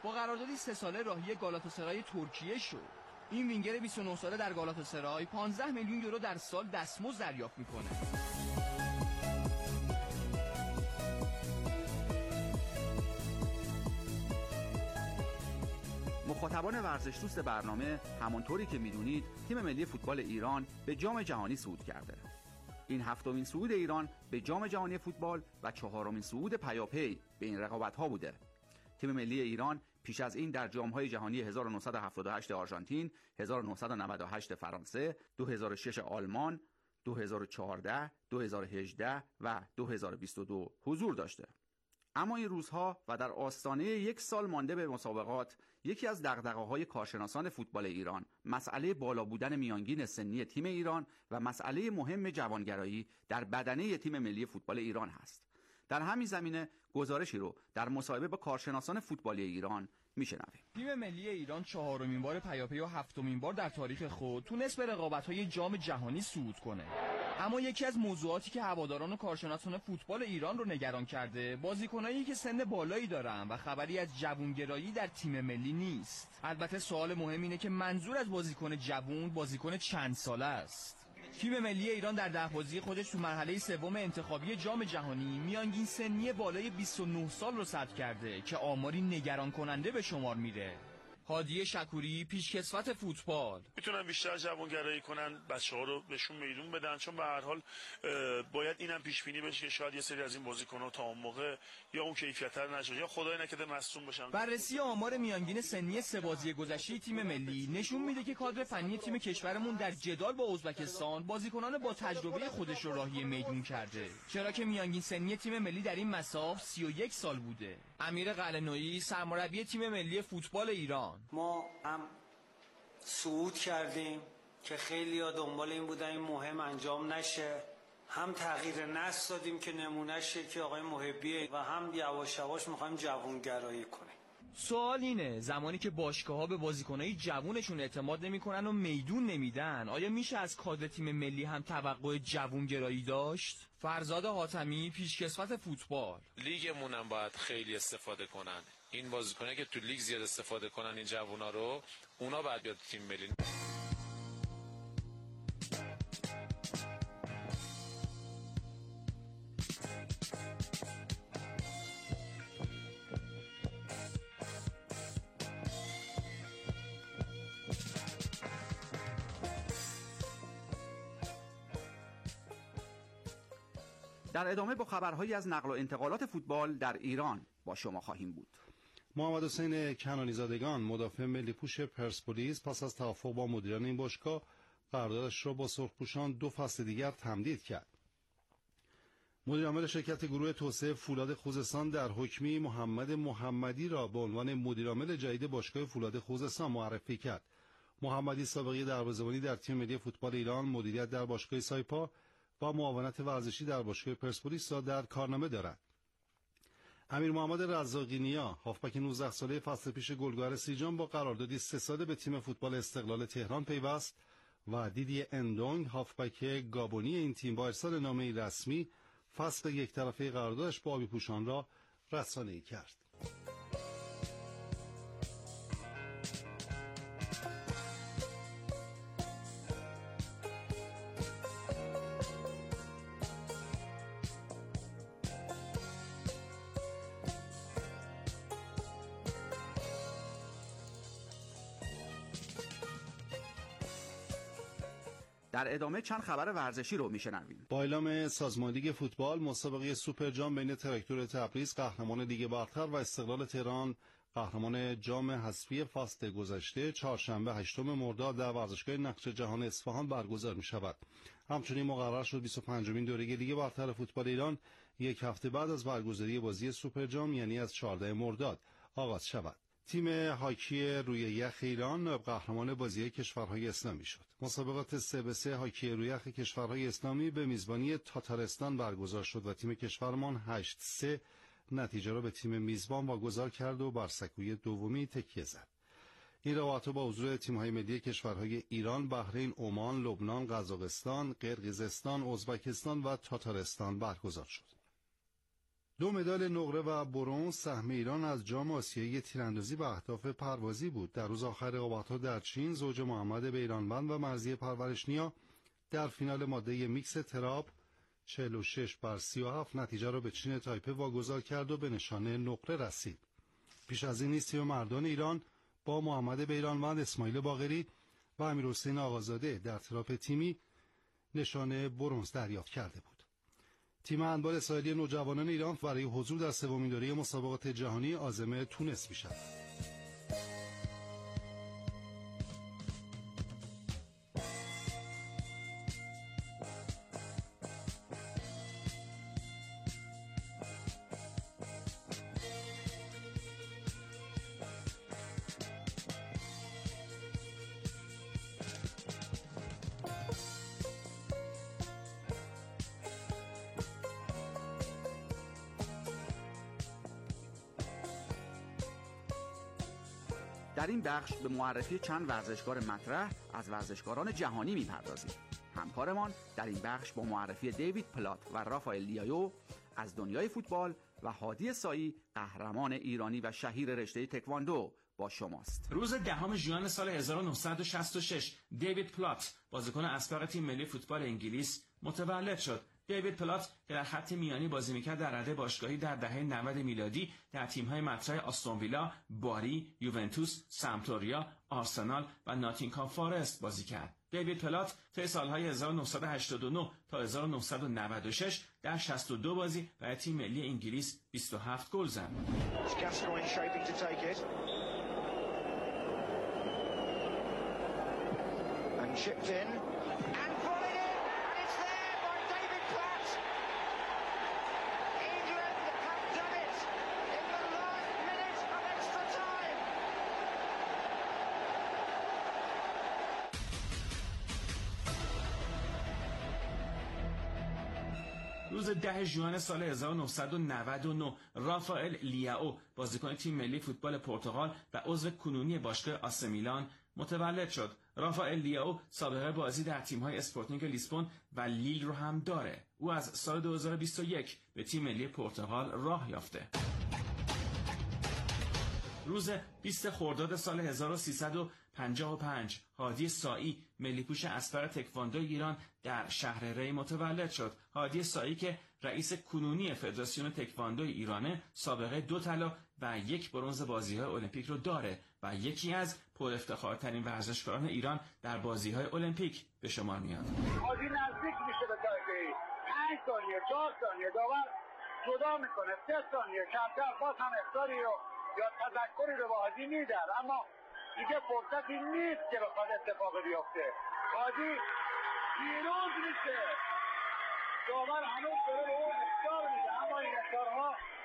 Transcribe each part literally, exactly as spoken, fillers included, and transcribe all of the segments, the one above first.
با قراردادی سه ساله راهی گالاتاسرای ترکیه شد. این وینگر بیست و نه ساله در گالاتاسرای پانزده میلیون یورو در سال دستمزد دریافت میکنه. مخاطبان ورزش دوست برنامه، همانطوری که میدونید تیم ملی فوتبال ایران به جام جهانی صعود کرده. این هفتمین صعود ایران به جام جهانی فوتبال و چهارمین صعود پیاپی به این رقابت‌ها بوده. تیم ملی ایران پیش از این در جام‌های جهانی هزار و نهصد و هفتاد و هشت آرژانتین، هزار و نهصد و نود و هشت فرانسه، دو هزار و شش آلمان، دو هزار و چهارده، دو هزار و هجده و دو هزار و بیست و دو حضور داشته. اما این روزها و در آستانه یک سال مانده به مسابقات، یکی از دغدغه‌های کارشناسان فوتبال ایران مسئله بالا بودن میانگین سنی تیم ایران و مسئله مهم جوانگرایی در بدنه تیم ملی فوتبال ایران هست. در همین زمینه گزارشی رو در مصاحبه با کارشناسان فوتبالی ایران میشنویم. تیم ملی ایران چهارمین بار پیاپی و هفتمین بار در تاریخ خود تونست به رقابت‌های جام جهانی صعود کنه. اما یکی از موضوعاتی که هواداران و کارشناسان فوتبال ایران رو نگران کرده، بازیکنایی که سن بالایی دارن و خبری از جوانگرایی در تیم ملی نیست. البته سوال مهم اینه که منظور از بازیکن جوان بازیکن چند ساله است. تیم ملی ایران در ده بازی خودش تو مرحله سوم انتخابی جام جهانی میانگین سنی بالای بیست و نه سال رو ثبت کرده که آماری نگران کننده به شمار میره. هادی شکوری، پیشکسوت فوتبال: میتونن بیشتر جوانگرایی کنن، بچه‌ها رو بهشون میدون بدن، چون به هر حال باید اینم پیش بینی بشه که شاید یه سری از این بازیکن‌ها تا اون موقع یا اون کیفیت‌تر نشه یا خدای نکرده مصدوم بشن. بررسی آمار میانگین سنی سه بازی گذشته تیم ملی نشون میده که کادر فنی تیم کشورمون در جدال با ازبکستان بازیکنان با تجربه خودش رو راهی میدون کرده، چرا که میانگین سنی تیم ملی در این مسابقه سی و یک سال بوده. امیر قلعه‌نویی، سرمربی تیم ملی فوتبال ایران: ما هم صعود کردیم که خیلی ها دنبال این بودن این مهم انجام نشه، هم تغییر نسل دادیم که نمونه شه که آقای محبیه و هم یواش یواش میخوایم جوانگرایی کنیم. سوال اینه زمانی که باشگاه‌ها به بازیکنای جوونشون اعتماد نمی‌کنن و میدون نمیدن، آیا میشه از کادر تیم ملی هم توقع جوانگرایی داشت؟ فرزاد حاتمی، پیشکسوت فوتبال: لیگمون هم باید خیلی استفاده کنن. این بازیکنایی که تو لیگ زیاد استفاده کنن این جوونا رو، اونا باید بیاد تیم ملی. در ادامه با خبرهایی از نقل و انتقالات فوتبال در ایران با شما خواهیم بود. محمد حسین کنانی زادگان، مدافع ملی پوش پرسپولیس، پس از توافق با مدیران این باشگاه قراردادش را با سرخپوشان دو فصل دیگر تمدید کرد. مدیر عامل شرکت گروه توسعه فولاد خوزستان در حکمی محمد محمدی را به عنوان مدیر عامل جدید باشگاه فولاد خوزستان معرفی کرد. محمدی سابقه دروازه‌بانی در تیم ملی فوتبال ایران، مدیریت در باشگاه سایپا و معاونت ورزشی در باشگاه پرسپولیس را در کارنامه دارد. امیر محمد رزاقی نیا، هافبک نوزده ساله فصل پیش گلگهر سیجان، با قراردادی سه ساله به تیم فوتبال استقلال تهران پیوست و دیدی اندونگ، هافبک گابونی این تیم، با ارسال نامه‌ای رسمی فسخ یک طرفه قراردادش با آبی پوشان را رسانه‌ای کرد. در ادامه چند خبر ورزشی رو میشنویم. با اعلام سازمان لیگ فوتبال، مسابقه سوپر جام بین تراکتور تبریز قهرمان لیگ برتر و استقلال تهران قهرمان جام حذفی فصل گذشته چهارشنبه هشتم مرداد در ورزشگاه نقش جهان اصفهان برگزار می شود. همچنین مقرر شد بیست و پنجمین دوره لیگ برتر فوتبال ایران یک هفته بعد از برگزاری بازی سوپر جام، یعنی از چهاردهم مرداد آغاز شود. تیم هاکی روی یخ ایران قهرمان بازی کشورهای اسلامی شد. مسابقات سه به سه هاکی روی یخ کشورهای اسلامی به میزبانی تاتارستان برگزار شد و تیم کشورمان هشت سه نتیجه را به تیم میزبان واگذار کرد و بر سکوی دومی تکیه زد. این رقابت با حضور تیم‌های ملی کشورهای ایران، بحرین، عمان، لبنان، قزاقستان، قرقیزستان، ازبکستان و تاتارستان برگزار شد. دو مدال نقره و برنز سهم ایران از جام آسیایی تیراندازی به اهداف پروازی بود. در روز آخر رقابت‌ها در چین، زوج محمد بیرانوند و مرضیه پرورشنیا در فینال ماده میکس تراب چهل و شش بر سی و هفت نتیجه را به چین تایپه واگذار کرد و به نشانه نقره رسید. پیش از این نیز تیم مردان ایران با محمد بیرانوند، اسماعیل باقری و امیرحسین آقازاده در تراپ تیمی نشانه برنز دریافت کرده بود. تیم هندبال اسرائیلی نوجوانان ایران برای حضور در سومین دوره مسابقات جهانی عازم تونس میشد. در این بخش به معرفی چند ورزشکار مطرح از ورزشکاران جهانی می‌پردازیم. همکارمان در این بخش با معرفی دیوید پلات و رافائل لیایو از دنیای فوتبال و هادی سایی، قهرمان ایرانی و شهیر رشته تکواندو، با شماست. روز دهم ژوئن سال هزار و نهصد و شصت و شش دیوید پلات، بازیکن اسبق تیم ملی فوتبال انگلیس، متولد شد. دیوید پلات که در خط میانی بازی میکرد در رده باشگاهی در دهه نود میلادی در تیم‌های مطرح آستون ویلا، باری، یوونتوس، سمپدوریا، آرسنال و ناتینگهام فارست بازی کرد. دیوید پلات طی سالهای هزار و نهصد و هشتاد و نه تا هزار و نهصد و نود و شش در شصت و دو بازی برای تیم ملی انگلیس بیست و هفت گل زد. روز ده ژوئن سال هزار و نهصد و نود و نه رافائل لیائو، بازیکن تیم ملی فوتبال پرتغال و عضو کنونی باشگاه آسه میلان، متولد شد. رافائل لیائو سابقه بازی در تیم‌های اسپورتینگ لیسبون و لیل رو هم داره. او از سال دو هزار و بیست و یک به تیم ملی پرتغال راه یافته. روز بیست خرداد سال هزار و سیصد و پنجاه و پنج هادی سایی، ملی‌پوش اسبق تکواندو ایران، در شهر ری متولد شد. هادی سایی که رئیس کنونی فدراسیون تکواندو ایرانه، سابقه دو طلا و یک برنز بازی‌های المپیک رو داره و یکی از پر افتخارترین ورزشکاران ایران در بازی‌های المپیک به شمار میاد. هادی نزدیک میشه به تایپه، پنج ثانیه، چهار ثانیه داور جدا میکنه، سه ثانیه کمتر باز هم اخطاری رو یا تذکری رو به هادی میدن، اما دیگه فرصتی نیست که بخواد اتفاق بیفته. هادی پیروز میشه، داور هنوز داره به اون اخطار میده، اما این اخطارها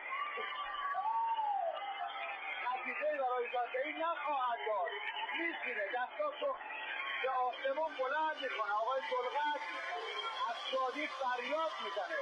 نتیجه برای دادگاهی نخواهد داد. میشینه دستاشو به آسمون بلند میکنه، آقای سلغت از شادی فریاد میزنه.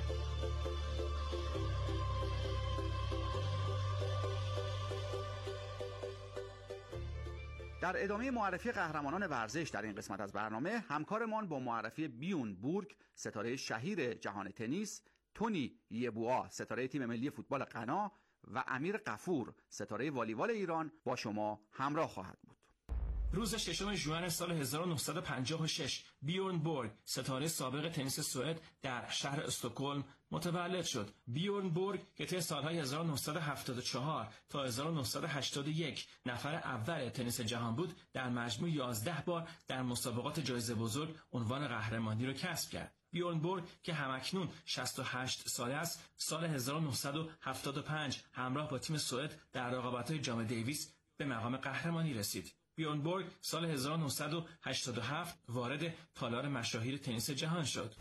در ادامه معرفی قهرمانان ورزش در این قسمت از برنامه، همکارمان با معرفی بیون بورگ، ستاره شهیر جهان تنیس، تونی یبوآ، ستاره تیم ملی فوتبال غنا و امیر غفور، ستاره والیبال ایران، با شما همراه خواهد بود. روز ششم ژوئن سال هزار و نهصد و پنجاه و شش بیورن بورگ، ستاره سابق تنیس سوئد، در شهر استکهلم متولد شد. بیورن بورگ که طی سالهای هزار و نهصد و هفتاد و چهار تا هزار و نهصد و هشتاد و یک نفر اول تنیس جهان بود، در مجموع یازده بار در مسابقات جایزه بزرگ عنوان قهرمانی را کسب کرد. بیورن بورگ که همکنون شصت و هشت ساله است، سال هزار و نهصد و هفتاد و پنج همراه با تیم سوئد در رقابت‌های جام دیویس به مقام قهرمانی رسید. بیورن بورگ سال هزار و نهصد و هشتاد و هفت وارد تالار مشاهیر تنیس جهان شد.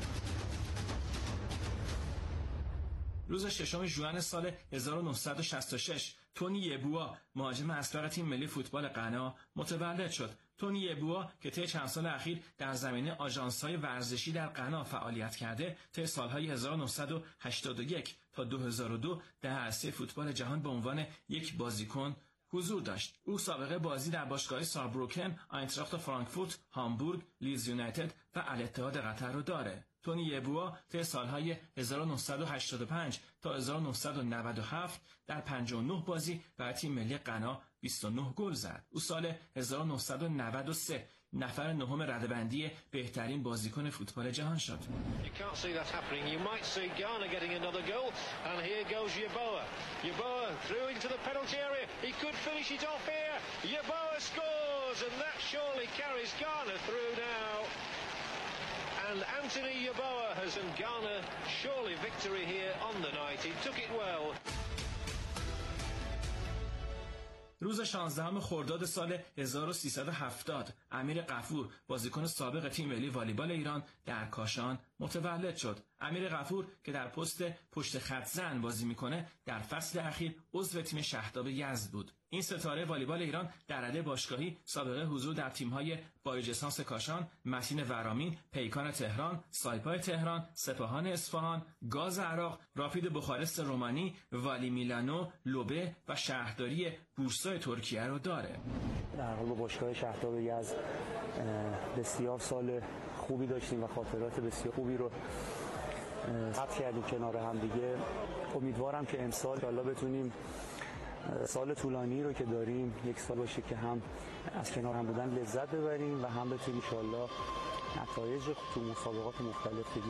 روز ششم ژوئن سال هزار و نهصد و شصت و شش تونی یبوآ، مهاجم اسبق تیم ملی فوتبال غنا، متولد شد. تونی یبوآ که طی چند سال اخیر در زمینه آژانس‌های ورزشی در غنا فعالیت کرده، طی سالهای هزار و نهصد و هشتاد و یک تا دو هزار و دو در عرصه فوتبال جهان به عنوان یک بازیکن حضور داشت. او سابقه بازی در باشگاه ساربروکن، آینتراخت فرانکفورت، هامبورگ، لیدز یونایتد و الاتحاد قطر رو داره. تونی یبوا طی سالهای هزار و نهصد و هشتاد و پنج تا هزار و نهصد و نود و هفت در پنجاه و نه بازی برای تیم ملی غنا بیست و نه گل زد. او سال هزار و نهصد و نود و سه نفر نهم رده‌بندی بهترین بازیکن فوتبال جهان شد. And Anthony Yeboah has done Ghana surely victory here on the night. He took it well. روز شانزدهم خرداد سال هزار و سیصد و هفتاد امیر غفور بازیکن سابق تیم ملی والیبال ایران در کاشان متولد شد. امیر غفور که در پست پشت خط زن بازی میکنه در فصل اخیر عضو تیم شهداب یزد بود. این ستاره والیبال ایران در رده باشگاهی سابقه حضور در تیم‌های بایوجسانس کاشان، متین ورامین، پیکان تهران، سایپای تهران، سپاهان اصفهان، گاز عراق، رافید بخارست رومانی، والی میلانو، لوبه و شهرداری بورسای ترکیه رو داره. در حال با باشگاه شهداب یزد بسیار سال خوبی داشتیم و خاطرات بسیار خوبی رو ثبت کردیم کنار هم دیگه. امیدوارم که امسال انشالله بتونیم سال طولانی رو که داریم یک سال باشه که هم از کنار هم بودن لذت ببریم و هم بتونیم انشالله نتایج تو مسابقات مختلف بگیریم.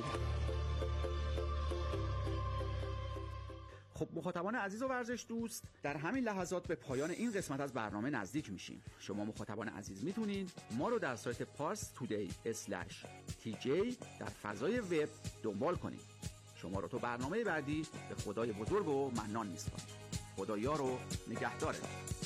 خب مخاطبان عزیز و ورزش دوست، در همین لحظات به پایان این قسمت از برنامه نزدیک میشیم. شما مخاطبان عزیز میتونید ما رو در سایت پارس تودی اسلش تی جی در فضای وب دنبال کنید. شما رو تو برنامه بعدی به خدای بزرگ و منان میسپارم. خدایا رو نگهداره.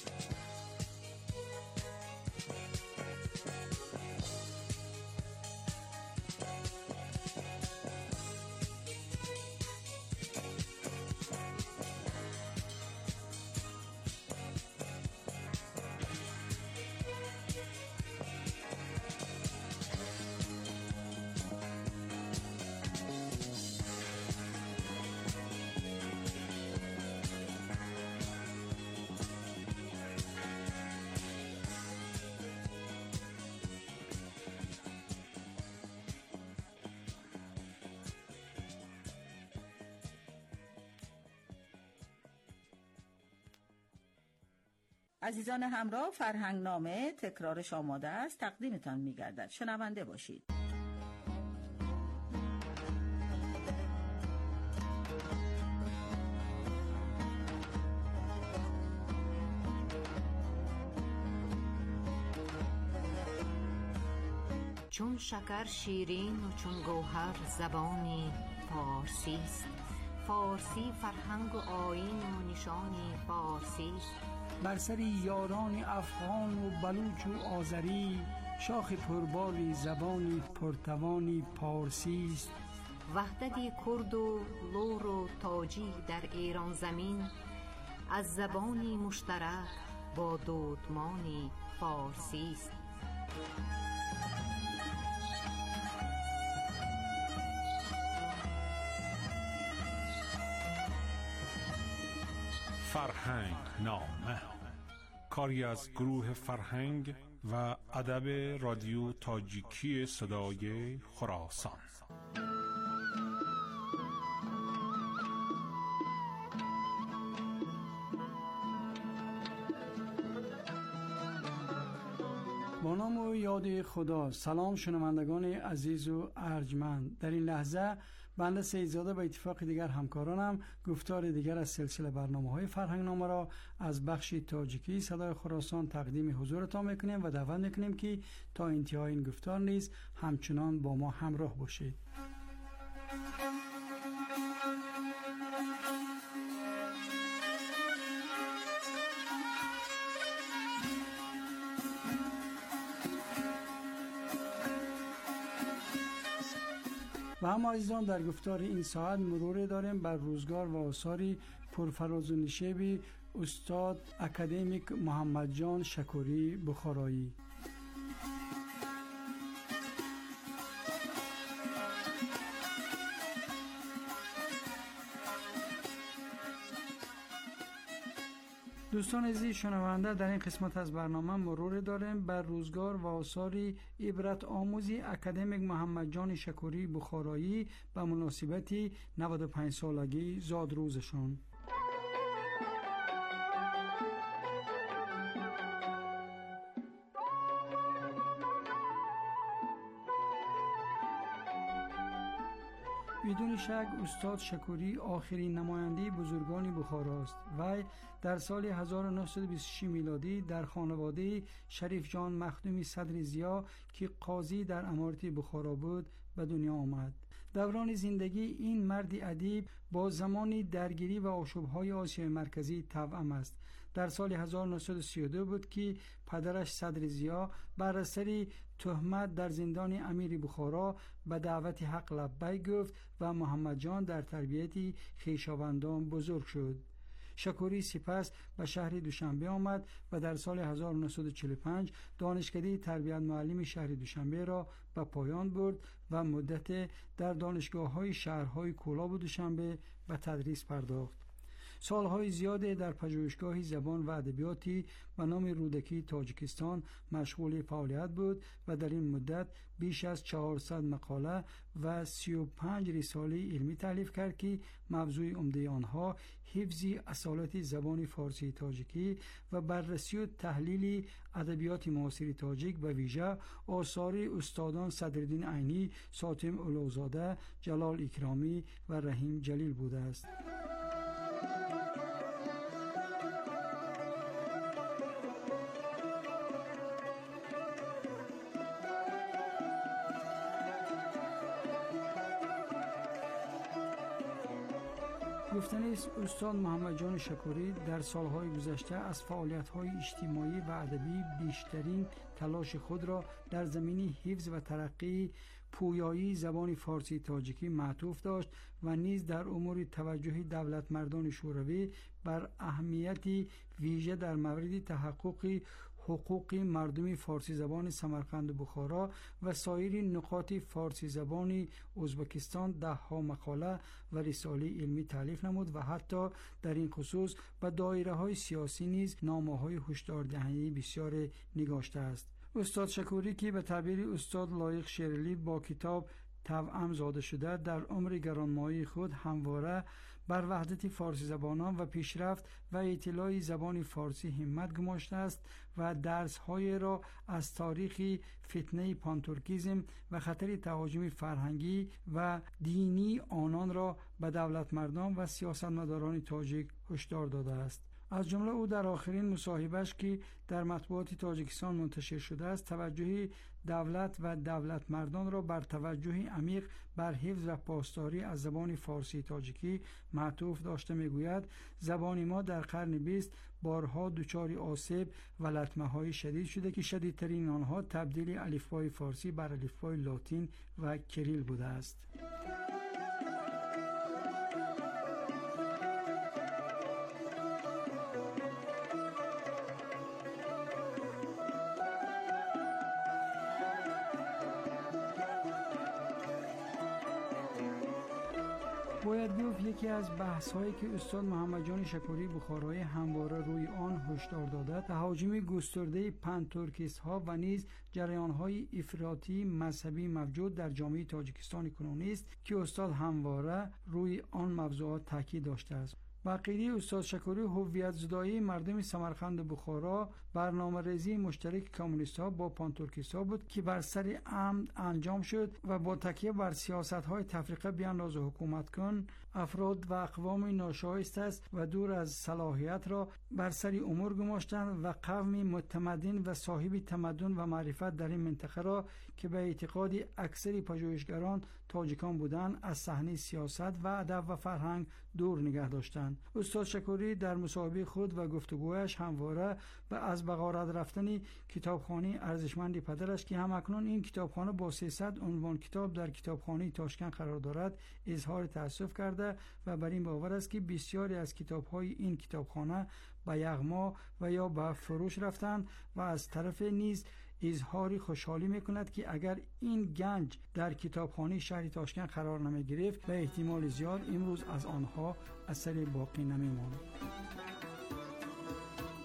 عزیزان همراه، فرهنگنامه تکرارش آماده است، تقدیمتان می‌گردد. شنونده باشید. چون شکر شیرین و چون گوهر زبانی فارسی است. فارسی فرهنگ و آیین و نشانی فارسی است. بر سری یاران افغان و بلوچ و آذری، شاخ پرباری زبانی پرتوانی پارسی است. وحدتی کرد و لور و تاجی در ایران زمین، از زبانی مشترک با دودمانی فارسی است. فرهنگ نامه، کاری از گروه فرهنگ و ادب رادیو تاجیکی صدای خراسان. با نام و یاد خدا. سلام شنوندگان عزیز و ارجمند. در این لحظه بنده سیدزاده به اتفاق دیگر همکارانم گفتار دیگر از سلسله برنامه‌های فرهنگنامه را از بخش تاجیکی صدای خراسان تقدیم حضورتان میکنیم و دعوت میکنیم که تا انتهای این گفتار نیز همچنان با ما همراه باشید. و هم عزیزان در گفتار این ساعت مرور داریم بر روزگار و آثاری پرفراز و نشیب استاد اکادمیک محمد جان شکوری بخارایی. دوستان عزیز شنونده، در این قسمت از برنامه مرور داریم بر روزگار و آثار عبرت آموزی اکادمیک محمد جان شکوری بخارایی به مناسبت نود و پنج سالگی زاد روزشان. بدون شک استاد شکوری آخرین نماینده بزرگان بخارا است. وی در سال هزار و نهصد و بیست و شش میلادی در خانواده شریف جان مخدومی صدر ضیا که قاضی در امارت بخارا بود به دنیا آمد. دوران زندگی این مرد ادیب با زمانی درگیری و آشوب‌های آسیای مرکزی توأم است. در سال هزار و نهصد و سی و دو بود که پدرش صدر ضیا بر اثر تهمت در زندان امیر بخارا به دعوت حق لبیک گفت و محمد جان در تربیت خویشاوندان بزرگ شد. شکوری سپس به شهر دوشنبه آمد و در سال هزار و نهصد و چهل و پنج دانشکده تربیت معلم شهر دوشنبه را به پایان برد و مدت در دانشگاه‌های شهرهای کولاب و دوشنبه به تدریس پرداخت. سالهای زیاده در پژوهشگاه زبان و ادبیاتی به نام رودکی تاجیکستان مشغول فعالیت بود و در این مدت بیش از چهارصد مقاله و سی و پنج رساله علمی تالیف کرد که موضوع عمده آنها حفظ اصالت زبان فارسی تاجیکی و بررسی و تحلیل ادبیات معاصر تاجیک و ویژه آثار استادان صدرالدین عینی، ساتم اولوزاده، جلال اکرامی و رحیم جلیل بوده است. گفتنی است استاد محمد جان شکوری در سالهای گذشته از فعالیت‌های اجتماعی و ادبی بیشترین تلاش خود را در زمینه حفظ و ترقی پویایی زبان فارسی تاجیکی معطوف داشت و نیز در امور توجه دولت مردان شوروی بر اهمیت ویژه در مورد تحقق حقوق مردم فارسی زبان سمرقند و بخارا و سایر نقاط فارسی زبان ازبکستان ده ها مقاله و رساله علمی تالیف نمود و حتی در این خصوص به دایره های سیاسی نیز نامه های هشداردهنده بسیار نگاشته است. استاد شکوری که به تعبیر استاد لایق شیرلی با کتاب توأم زاده شده در عمر گرانمایه خود همواره بر وحدت فارسی زبانان و پیشرفت و اطلاع زبان فارسی همت گماشته است و درس‌های را از تاریخ فتنه پانتورکیزم و خطر تهاجم فرهنگی و دینی آنان را به دولت مردان و سیاستمداران تاجیک هشدار داده است. از جمله او در آخرین مصاحبهش که در مطبوعات تاجیکستان منتشر شده است توجه دولت و دولت مردان را بر توجه عمیق بر حفظ و پاسداری از زبان فارسی تاجیکی معطوف داشته میگوید زبان ما در قرن بیست بارها دچار آسیب و لطمه های شدید شده که شدیدترین آنها تبدیل الفبای فارسی بر الفبای لاتین و کریل بوده است. باید گفت یکی از بحث هایی که استاد محمد جان شکوری بخارایی همواره روی آن هشدار داده تهاجم گسترده پنتورکیست ها و نیز جریان های افراطی مذهبی موجود در جامعه تاجیکستان کنونی است که استاد همواره روی آن موضوعات تاکید داشته است. بقیه استاد شکوری هویت زدایی مردم سمرقند و بخارا برنامه‌ریزی مشترک کمونیست‌ها با پانتورکیست‌ها بود که بر سر عمد انجام شد و با تکیه بر سیاست‌های تفریقه بیانداز و حکومت کن افراد و اقوام ناشایسته است و دور از صلاحیت را بر سر امور گماشتند و قوم متمدن و صاحب تمدن و معرفت در این منطقه را که به اعتقاد اکثر پژوهشگران تاجیکان بودند از صحنه سیاست و ادب و فرهنگ دور نگه داشتند. استاد شکوری در مصاحبه خود و گفتگویش همواره به از بغارت رفتن کتابخانه ارزشمند پدرش که همکنون این کتابخانه با سیصد عنوان کتاب در کتابخانه تاشکند قرار دارد اظهار تأسف کرده و بر این باور است که بسیاری از کتاب‌های این کتابخانه به یغما و یا به فروش رفتند و از طرف نیز اظهار خوشحالی میکند که اگر این گنج در کتابخانه شهر تاشکند قرار نمی گرفت به احتمال زیاد امروز از آنها اثری باقی نمی ماند.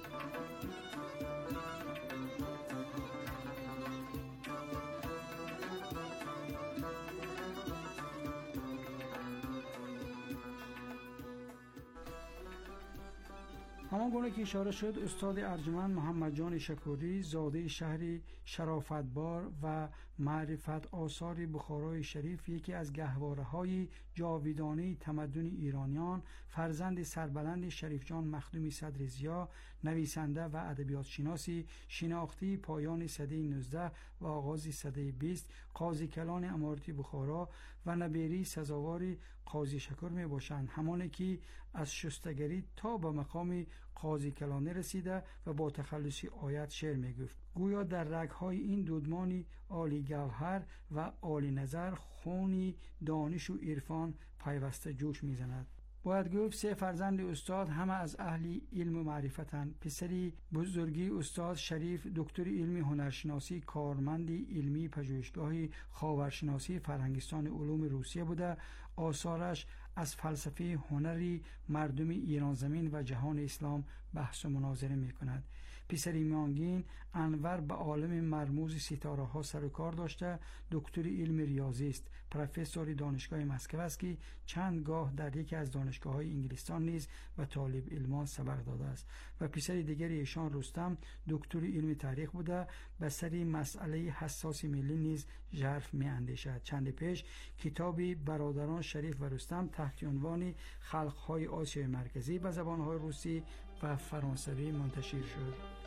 همان گونه که اشاره شد، استاد ارجمند محمد جان شکوری زاده شهری شرافتبار و معرفت آثار بخارای شریف، یکی از گهواره‌های جاویدانه تمدن ایرانیان، فرزند سربلند شریف جان مخدومی صدر ضیا، نویسنده و ادبیات شناسی شناختی پایان سده نوزده و آغاز سده بیست، قاضی کلان امارتی بخارا و نبیری سزاوار قاضی شکر می باشند، همانی که از شستگری تا به مقام قاضی کلانه رسیده و با تخلصی آیت شعر می گفت. گویا در رگ‌های این دودمانی عالی گوهر و عالی نظر خونی دانش و عرفان پیوسته جوش می زند. باید گفت سه فرزند استاد همه از اهل علم و معرفتند. پسری بزرگی استاد شریف دکتر علمی هنرشناسی، کارمندی علمی پژوهشگاه خاورشناسی فرهنگستان علوم روسیه بوده. آثارش از فلسفه هنری مردم ایران زمین و جهان اسلام بحث و مناظره می کند. پسری میانگین انور به عالم مرموز ستاره ها سر و کار داشته، دکتر علم ریاضی است، پروفسور دانشگاه مسکو است که چند گاه در یکی از دانشگاه های انگلستان نیز به طالب علمان سبق داده است. و پسر دیگر ایشان رستم دکتر علم تاریخ بوده، به سری مسئله حساس ملی نیز ژرف می اندیشد. چند پیش کتابی برادران شریف و رستم تحت عنوان خلق‌های آسیای مرکزی به زبان‌های روسی و فرانسوی منتشر شد.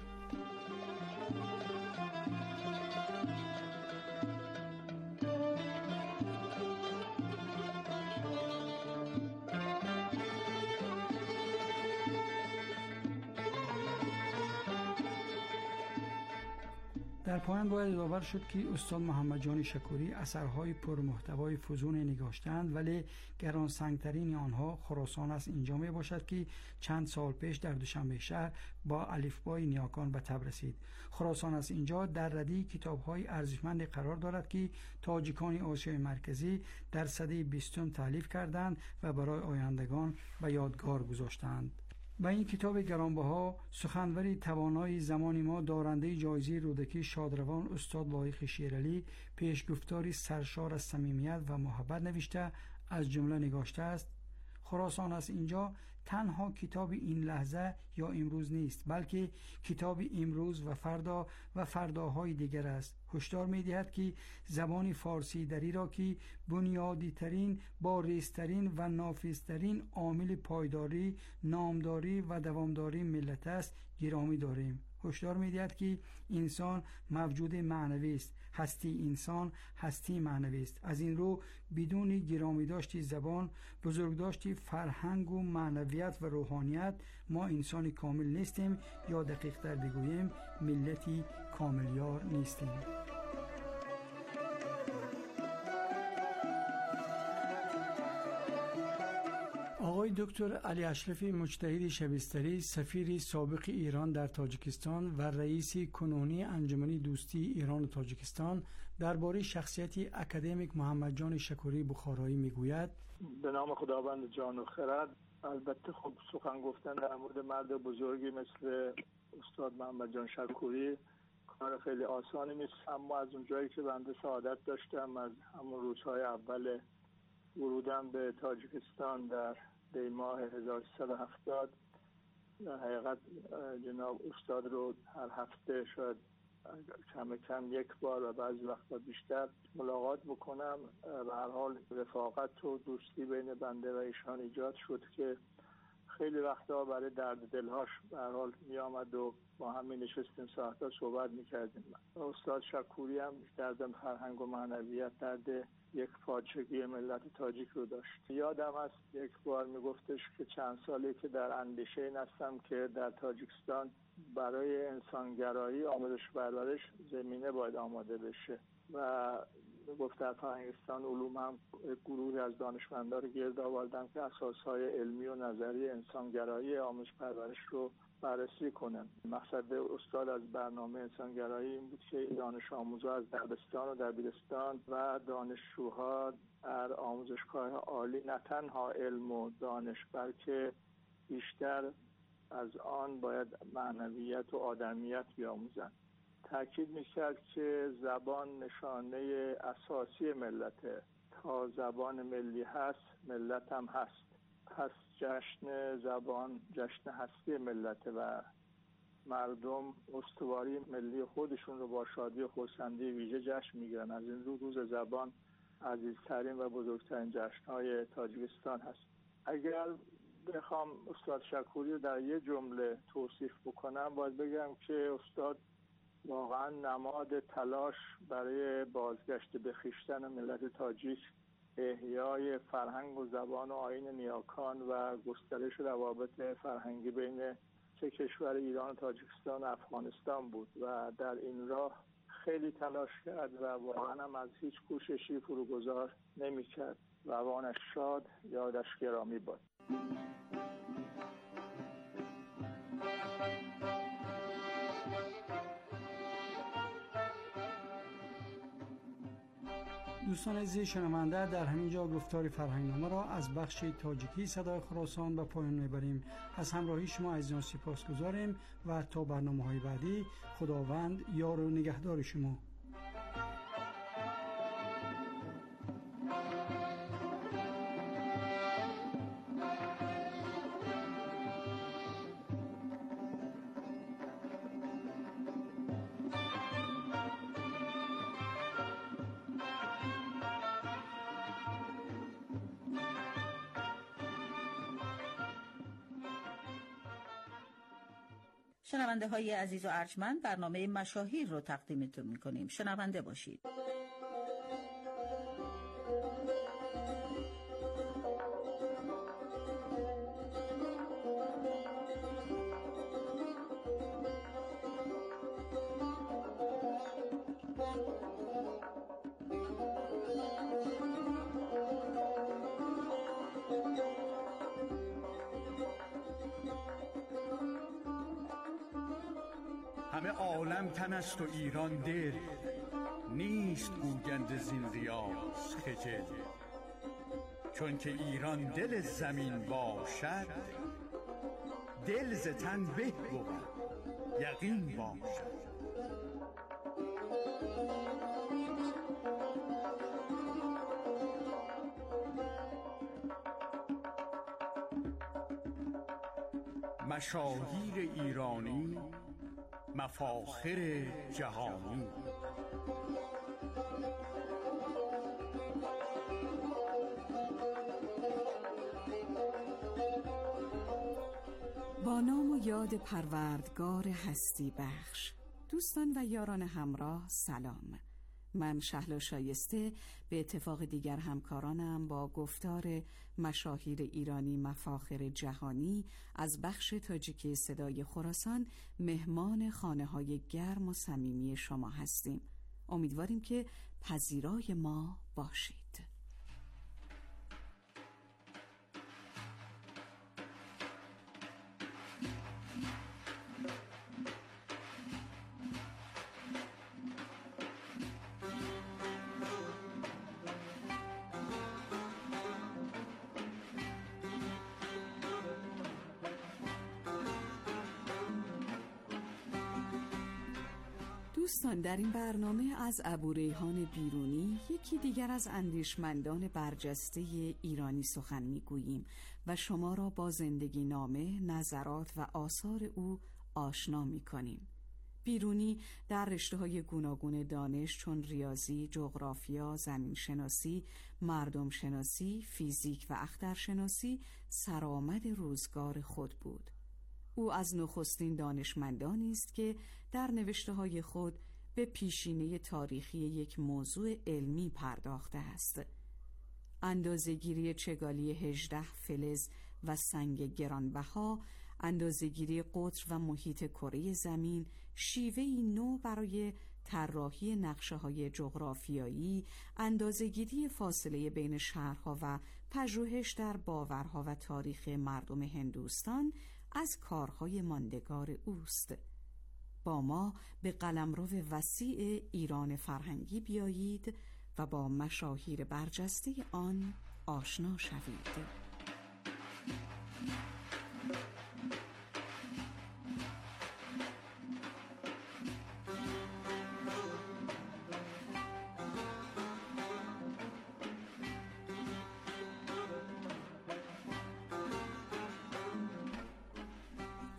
در پایان باید یادآور شد که استاد محمد جان شکوری اثرهای پرمحتوای فزون نگاشتند، ولی گرانسنگترین آنها خراسان است اینجا می باشد که چند سال پیش در دوشنبه شهر با الفبای نیاکان به تب رسید. خراسان است اینجا در ردی کتاب‌های ارزشمند قرار دارد که تاجیکان آسیای مرکزی در سده بیستم تالیف کردند و برای آیندگان به یادگار گذاشتند. با این کتاب گرانبها سخنوری توانای زمان ما دارنده جایزه رودکی شادروان استاد لایق شیرعلی پیشگفتاری سرشار از صمیمیت و محبت نوشته، از جمله نگاشته است: خراسان است اینجا تنها کتاب این لحظه یا امروز نیست، بلکه کتاب امروز و فردا و فرداهای دیگر است. هشدار می‌دهد که زبان فارسی دری را که بنیادی ترین، بارزترین و نافذترین عامل پایداری، نامداری و دوامداری ملت است گرامی داریم. هشدار می‌دهد که انسان موجود معنوی است، هستی انسان هستی معنوی است. از این رو بدون گرامی داشتی زبان، بزرگ داشتی فرهنگ و معنویت و روحانیت، ما انسان کامل نیستیم، یا دقیق تر بگوییم ملتی کاملیار نیستیم. آقای دکتر علی اشرفی مجتهد شبستری، سفیر سابق ایران در تاجیکستان و رئیس کنونی انجمن دوستی ایران و تاجیکستان، درباره شخصیت اکادمیک محمد جان شکوری بخارایی میگوید: به نام خداوند جان و خرد. البته خب سخن گفتن در مورد مرد بزرگی مثل استاد محمد جان شکوری کار خیلی آسانی نیست، اما از اونجایی که بنده سعادت داشتم از همون روزهای اول ورودم به تاجیکستان در دی ماه هزار و سیصد و هفتاد در حقیقت جناب استاد رو هر هفته شاید کم کم یک بار و بعضی وقتا بیشتر ملاقات بکنم. به هر حال رفاقت و دوستی بین بنده و ایشان ایجاد شد که خیلی وقتا برای درد دلهاش به هر حال می آمد و با هم می نشستیم ساعتا صحبت می کردیم. استاد شکوری هم درد فرهنگ و معنویت، درد یک پادشاهی ملت تاجیک رو داشت. یادم است یک بار می گفتش که چند سالی که در اندیشه این هستم که در تاجیکستان برای انسانگرایی آموزش پرورش زمینه باید آماده بشه و گفت در فرهنگستان علوم هم گروهی از دانشمندان رو گرد آوردن که اساسهای علمی و نظری انسانگرایی آموزش پرورش رو بررسی کنن. مقصد استاد از برنامه انسانگرایی این بود که دانش آموزها از دبستان و دبیرستان و دانشجوها در آموزشگاه عالی نه تنها علم و دانش بلکه بیشتر از آن باید معنویت و آدمیت بیاموزند. تأکید می‌کرد که زبان نشانه اساسی ملته، تا زبان ملی هست ملت هم هست. پس جشن زبان جشن هستی ملته و مردم استواری ملی خودشون رو با شادی و خرسندی ویژه جشن میگیرن. از این رو روز زبان عزیزترین و بزرگترین جشن‌های تاجیکستان هست. اگر بخوام استاد شکوری رو در یه جمله توصیف بکنم باید بگم که استاد واقعا نماد تلاش برای بازگشت به خویشتن ملت تاجیک، احیای فرهنگ و زبان و آیین نیاکان و گسترش روابط فرهنگی بین سه کشور ایران و تاجیکستان و افغانستان بود و در این راه خیلی تلاش کرد و واقعا هم از هیچ کوششی فروگذار نمی کرد. روانش شاد، یادش گرامی باد. دوستان عزیز شنونده، در همین جا گفتار فرهنگنامه را از بخش تاجیکی صدای خراسان به پایان میبریم. از همراهی شما عزیزان سپاسگزاریم و تا برنامه‌های بعدی خداوند یار و نگهدار شما. شنونده های عزیز و ارجمند، برنامه مشاهیر رو تقدیمتون میکنیم. شنونده باشید. همه عالم تن است و ایران دل، نیست گوگند زین ریاض خجل. چون که ایران دل زمین باشد، دل ز تن به بود یقین باشد. مشاهیر ایرانی، مفاخر جهانی. با نام و یاد پروردگار هستی بخش. دوستان و یاران همراه سلام. من شهلا شایسته به اتفاق دیگر همکارانم با گفتار مشاهیر ایرانی مفاخر جهانی از بخش تاجیکی صدای خراسان مهمان خانه‌های گرم و صمیمی شما هستیم. امیدواریم که پذیرای ما باشید. دوستان، در این برنامه از ابوریحان بیرونی، یکی دیگر از اندیشمندان برجسته ایرانی سخن میگوییم و شما را با زندگی نامه، نظرات و آثار او آشنا میکنیم. بیرونی در رشته‌های گوناگون دانش چون ریاضی، جغرافیا، زمینشناسی، مردم شناسی، فیزیک و اخترشناسی سرآمد روزگار خود بود. او از نخستین دانشمندانی است که در نوشته‌های خود به پیشینه تاریخی یک موضوع علمی پرداخته است. اندازه‌گیری چگالی هجده فلز و سنگ گرانبها، اندازه‌گیری قطر و محیط کره زمین، شیوهی نو برای طراحی نقشه‌های جغرافیایی، اندازه‌گیری فاصله بین شهرها و پژوهش در باورها و تاریخ مردم هندوستان از کارهای ماندگار اوست. با ما به قلمرو وسیع ایران فرهنگی بیایید و با مشاهیر برجسته آن آشنا شوید.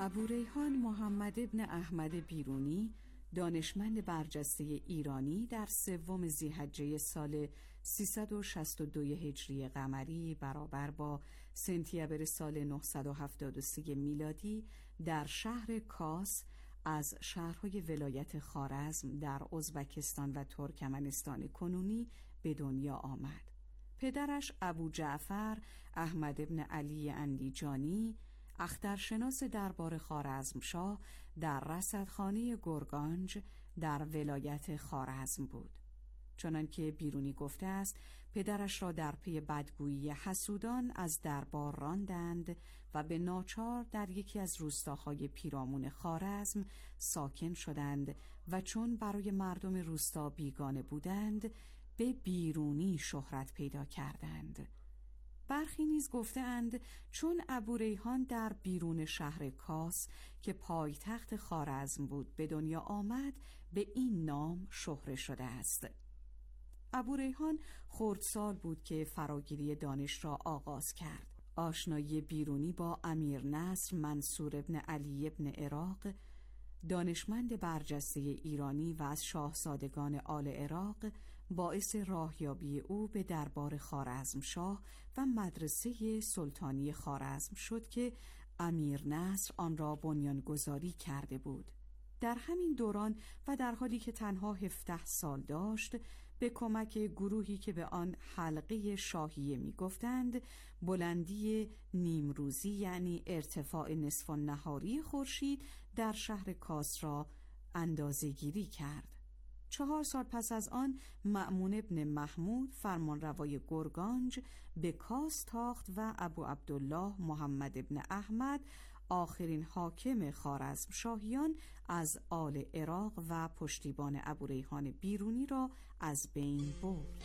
ابوریحان محمد ابن احمد بیرونی، دانشمند برجسته ایرانی، در سوم ذی‌حجه سال سیصد و شصت و دو هجری قمری برابر با سپتامبر سال نهصد و هفتاد و سه میلادی در شهر کاس از شهرهای ولایت خوارزم در ازبکستان و ترکمنستان کنونی به دنیا آمد. پدرش ابو جعفر احمد ابن علی اندیجانی، اخترشناس دربار خوارزمشاه در رصدخانه گرگانج در ولایت خوارزم بود. چنانکه بیرونی گفته است پدرش را در پی بدگویی حسودان از دربار راندند و به ناچار در یکی از روستاهای پیرامون خوارزم ساکن شدند و چون برای مردم روستا بیگانه بودند به بیرونی شهرت پیدا کردند. برخی نیز گفتند چون ابوریحان در بیرون شهر کاس که پایتخت خوارزم بود به دنیا آمد به این نام شهره شده است. ابوریحان خردسال بود که فراگیری دانش را آغاز کرد. آشنایی بیرونی با امیر نصر منصور ابن علی ابن عراق، دانشمند برجسته ایرانی و از شاهزادگان آل عراق، باعث راهیابی او به دربار خوارزمشاه و مدرسه سلطانی خوارزم شد که امیر نصر آن را بنیانگذاری کرده بود. در همین دوران و در حالی که تنها هفده سال داشت، به کمک گروهی که به آن حلقه شاهیه می گفتند، بلندی نیمروزی یعنی ارتفاع نصف النهاری خورشید در شهر کاس را اندازه گیری کرد. چهار سال پس از آن مأمون ابن محمود فرمانروای گرگانج به کاس تاخت و ابو عبدالله محمد ابن احمد آخرین حاکم خوارزم شاهیان از آل عراق و پشتیبان ابوریحان بیرونی را از بین برد.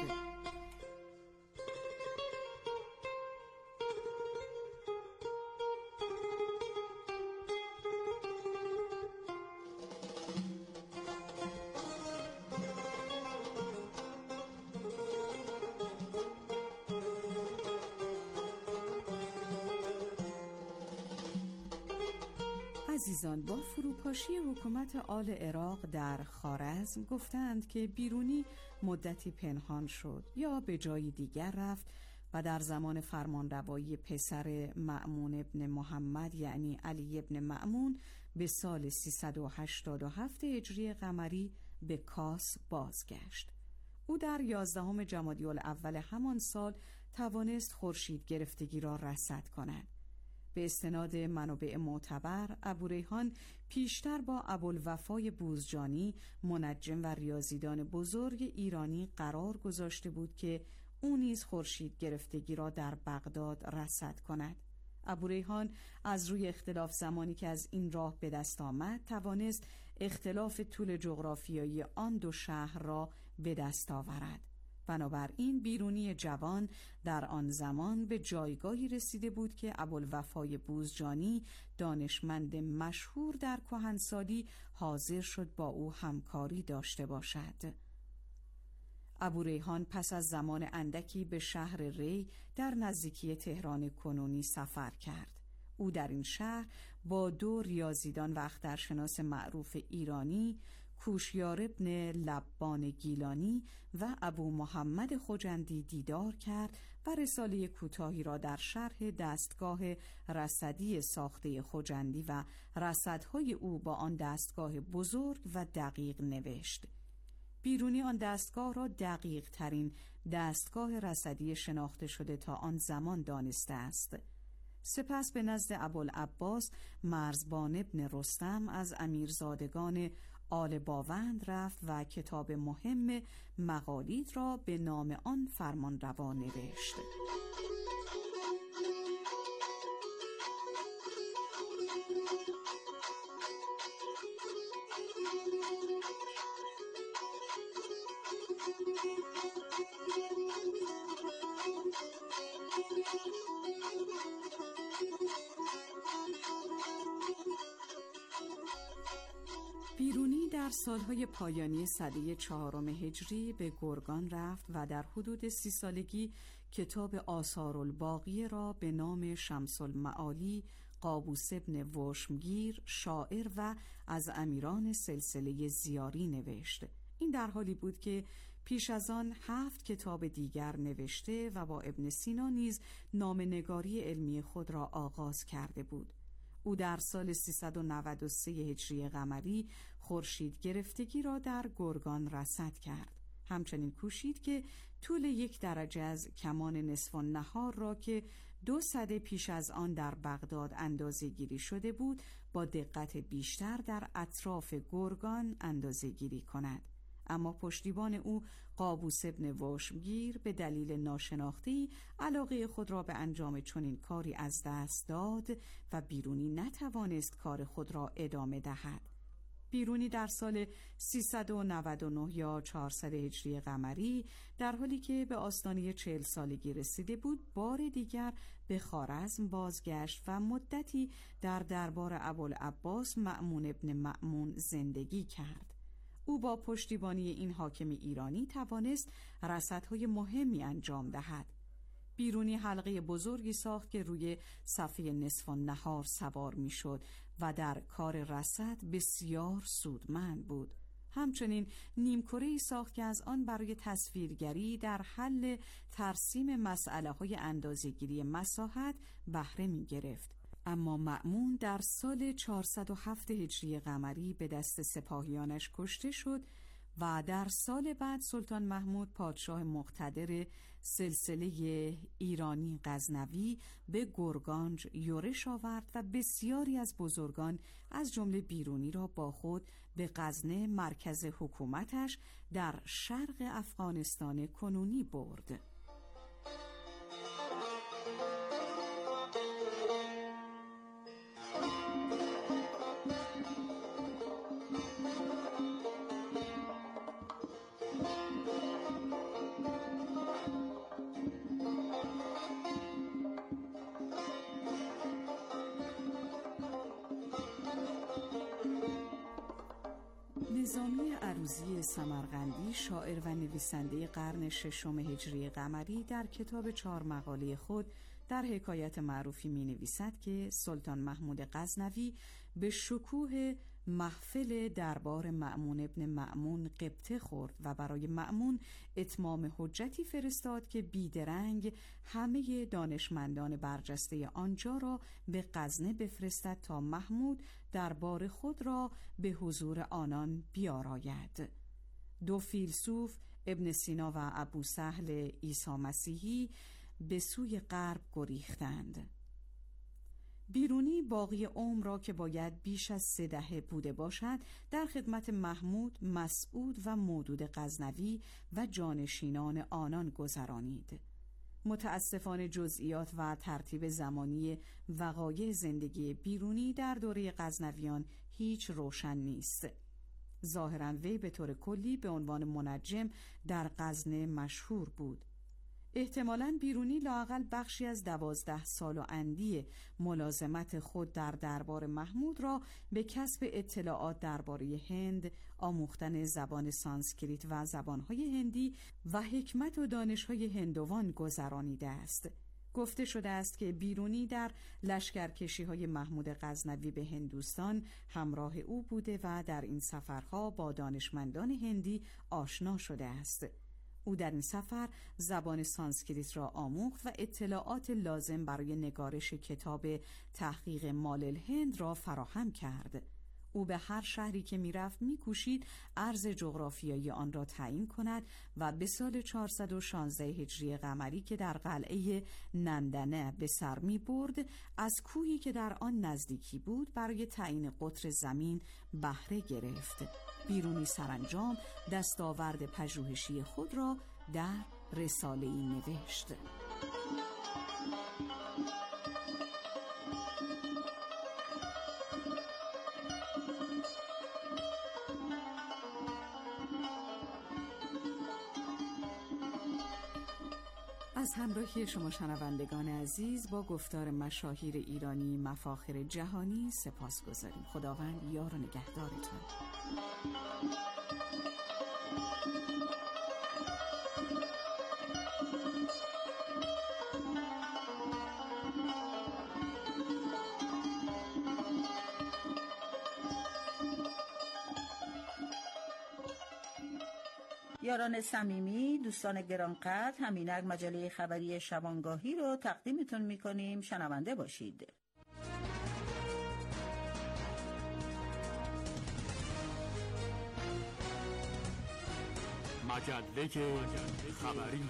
عزیزان، با فروپاشی حکومت آل عراق در خوارزم گفتند که بیرونی مدتی پنهان شد یا به جای دیگر رفت و در زمان فرمانروایی پسر مأمون ابن محمد یعنی علی ابن مأمون به سال سیصد و هشتاد و هفت هجری قمری به کاس بازگشت. او در یازدهم جمادی الاول همان سال توانست خورشید گرفتگی را رصد کند. به استناد منابع معتبر، ابوریحان پیشتر با ابوالوفای بوزجانی منجم و ریاضیدان بزرگ ایرانی قرار گذاشته بود که او نیز خورشید گرفتگی را در بغداد رصد کند. ابوریحان از روی اختلاف زمانی که از این راه به دست آمد توانست اختلاف طول جغرافیایی آن دو شهر را به دست آورد. بنابراین بیرونی جوان در آن زمان به جایگاهی رسیده بود که ابوالوفای بوزجانی دانشمند مشهور در کهنسالی حاضر شد با او همکاری داشته باشد. ابوریحان پس از زمان اندکی به شهر ری در نزدیکی تهران کنونی سفر کرد. او در این شهر با دو ریاضیدان و اخترشناس معروف ایرانی، کوشیار ابن لبان گیلانی و ابو محمد خجندی دیدار کرد و رساله کوتاهی را در شرح دستگاه رصدی ساخته خجندی و رصدهای او با آن دستگاه بزرگ و دقیق نوشت. بیرونی آن دستگاه را دقیق ترین دستگاه رصدی شناخته شده تا آن زمان دانسته است. سپس به نزد ابوالعباس مرزبان ابن رستم از امیرزادگان آل باوند رفت و کتاب مهم مقالید را به نام آن فرمانروا نوشت. بیرونی در سالهای پایانی سده چهارم هجری به گرگان رفت و در حدود سی سالگی کتاب آثار الباقیه را به نام شمس المعالی قابوس ابن وشمگیر شاعر و از امیران سلسله زیاری نوشت. این در حالی بود که پیش از آن هفت کتاب دیگر نوشته و با ابن سینا نیز نامه‌نگاری علمی خود را آغاز کرده بود. او در سال سیصد و نود و سه هجری قمری خورشید گرفتگی را در گرگان رصد کرد. همچنین کوشید که طول یک درجه از کمان نصف النهار را که دو سده پیش از آن در بغداد اندازه گیری شده بود با دقت بیشتر در اطراف گرگان اندازه گیری کند. اما پشتیبان او قابوس ابن وشمگیر به دلیل ناشناختی علاقه خود را به انجام چنین کاری از دست داد و بیرونی نتوانست کار خود را ادامه دهد. بیرونی در سال سیصد و نود و نه یا چهارصد هجری قمری در حالی که به آستانه چهل سالگی رسیده بود بار دیگر به خوارزم بازگشت و مدتی در دربار ابوالعباس مأمون ابن مأمون زندگی کرد. او با پشتیبانی این حاکم ایرانی توانست رصدهای مهمی انجام دهد. بیرونی حلقه بزرگی ساخت که روی صفحه نصف النهار سوار می شد و در کار رصد بسیار سودمند بود. همچنین نیمکره‌ای ساخت که از آن برای تصویرگری در حل ترسیم مسئله های اندازه‌گیری مساحت بهره می گرفت. اما مأمون در سال چهارصد و هفت هجری قمری به دست سپاهیانش کشته شد و در سال بعد سلطان محمود پادشاه مقتدر سلسله ایرانی غزنوی به گرگانج یورش آورد و بسیاری از بزرگان از جمله بیرونی را با خود به غزنه مرکز حکومتش در شرق افغانستان کنونی برد. نظامی عروضی سمرقندی شاعر و نویسنده قرن ششم هجری قمری در کتاب چهار مقاله خود در حکایت معروفی می نویسد که سلطان محمود غزنوی به شکوه محفل دربار مأمون ابن مأمون غبطه خورد و برای مأمون اتمام حجتی فرستاد که بیدرنگ همه دانشمندان برجسته آنجا را به غزنه بفرستد تا محمود دربار خود را به حضور آنان بیاراید. دو فیلسوف ابن سینا و ابو سهل عیسی مسیحی به سوی غرب گریختند. بیرونی باقی عمر را که باید بیش از سه دهه بوده باشد در خدمت محمود، مسعود و مودود غزنوی و جانشینان آنان گذرانید. متاسفانه جزئیات و ترتیب زمانی وقایع زندگی بیرونی در دوره غزنویان هیچ روشن نیست. ظاهراً وی به طور کلی به عنوان منجم در غزنه مشهور بود. احتمالاً بیرونی لااقل بخشی از دوازده سال و اندی ملازمت خود در دربار محمود را به کسب اطلاعات درباره هند، آموختن زبان سانسکریت و زبانهای هندی و حکمت و دانشهای هندوان گذرانیده است. گفته شده است که بیرونی در لشکرکشی‌های محمود غزنوی به هندوستان همراه او بوده و در این سفرها با دانشمندان هندی آشنا شده است. او در این سفر زبان سانسکریت را آموخت و اطلاعات لازم برای نگارش کتاب تحقیق مال الهند را فراهم کرد. او به هر شهری که می‌رفت می‌کوشید عرض جغرافیایی آن را تعیین کند و به سال چهارصد و شانزده هجری قمری که در قلعه نندنه به سر می‌برد، از کوهی که در آن نزدیکی بود برای تعیین قطر زمین بهره گرفت. بیرونی سرانجام دستاورد پژوهشی خود را در رساله‌ای نوشت. از همراهی شما شنوندگان عزیز با گفتار مشاهیر ایرانی مفاخر جهانی سپاس گذاریم. خداوند یار و نگهدارتان. یاران صمیمی، دوستان گرانقدر، همینک مجله خبری شبانگاهی رو تقدیمتون میکنیم. شنونده باشید. مجله خبری.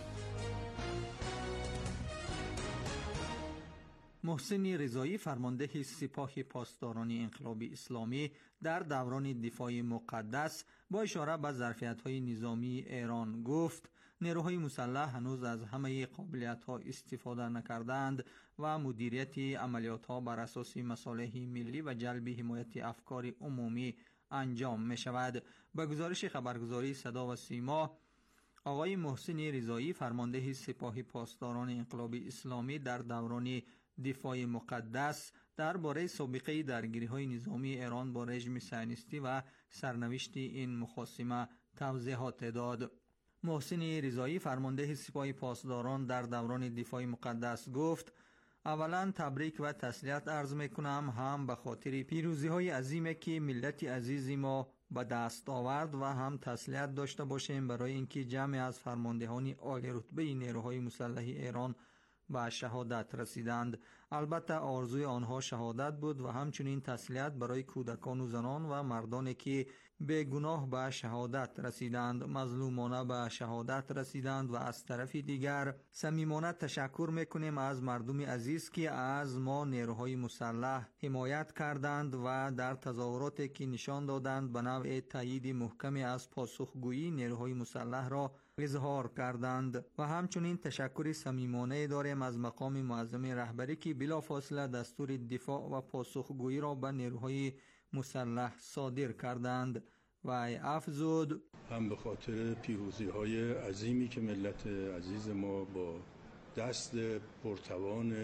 محسن رضایی فرمانده سپاه پاسداران انقلاب اسلامی در دوران دفاع مقدس با اشاره به ظرفیت‌های نظامی ایران گفت نیروهای مسلح هنوز از همه قابلیت‌ها استفاده نکردند و مدیریت عملیات‌ها بر اساس مصالح ملی و جلب حمایت افکار عمومی انجام می‌شود. به گزارش خبرگزاری صدا و سیما، آقای محسن رضایی فرمانده سپاه پاسداران انقلاب اسلامی در دوران دفاع مقدس درباره سابقه درگیری‌های نظامی ایران با رژیم صهیونیستی و سرنوشت این مخاصمه توضیحات داد. محسن رضایی فرمانده سپاه پاسداران در دوران دفاع مقدس گفت اولا تبریک و تسلیت عرض میکنم هم به خاطر پیروزی‌های عظیمی که ملت عزیز ما به دست آورد و هم تسلیت داشته باشیم برای اینکه جمعی از فرماندهان عالی رتبه نیروهای مسلح ایران به شهادت رسیدند. البته آرزوی آنها شهادت بود و همچنین تسلیت برای کودکان و زنان و مردانی که به گناه به شهادت رسیدند، مظلومانه به شهادت رسیدند و از طرف دیگر صمیمانه تشکر میکنیم از مردم عزیز که از ما نیروهای مسلح حمایت کردند و در تظاهراتی که نشان دادند به نوع تایید محکمی از پاسخگویی نیروهای مسلح را اظهار کردند و همچنین تشکر صمیمانه داریم از مقام معظم رهبری که بلافاصله دستور دفاع و پاسخگویی را به نیروهای مسلح صادر کردند و افزود هم به خاطر پیروزی های عظیمی که ملت عزیز ما با دست پرتوان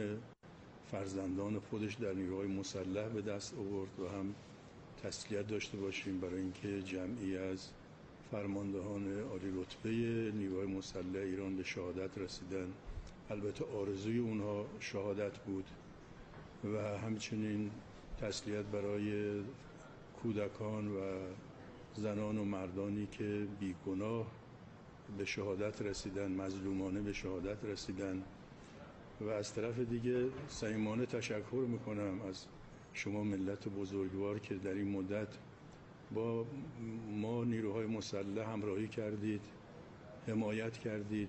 فرزندان خودش در نیروهای مسلح به دست آورد و هم تسلیت داشته باشیم برای اینکه جمعی از فرماندهان عالی رتبه نیروهای مسلح ایران به شهادت رسیدن. البته آرزوی اونها شهادت بود و همچنین تسلیت برای کودکان و زنان و مردانی که بیگناه به شهادت رسیدن، مظلومانه به شهادت رسیدن. و از طرف دیگه صمیمانه تشکر میکنم از شما ملت بزرگوار که در این مدت با ما نیروهای مسلح همراهی کردید، حمایت کردید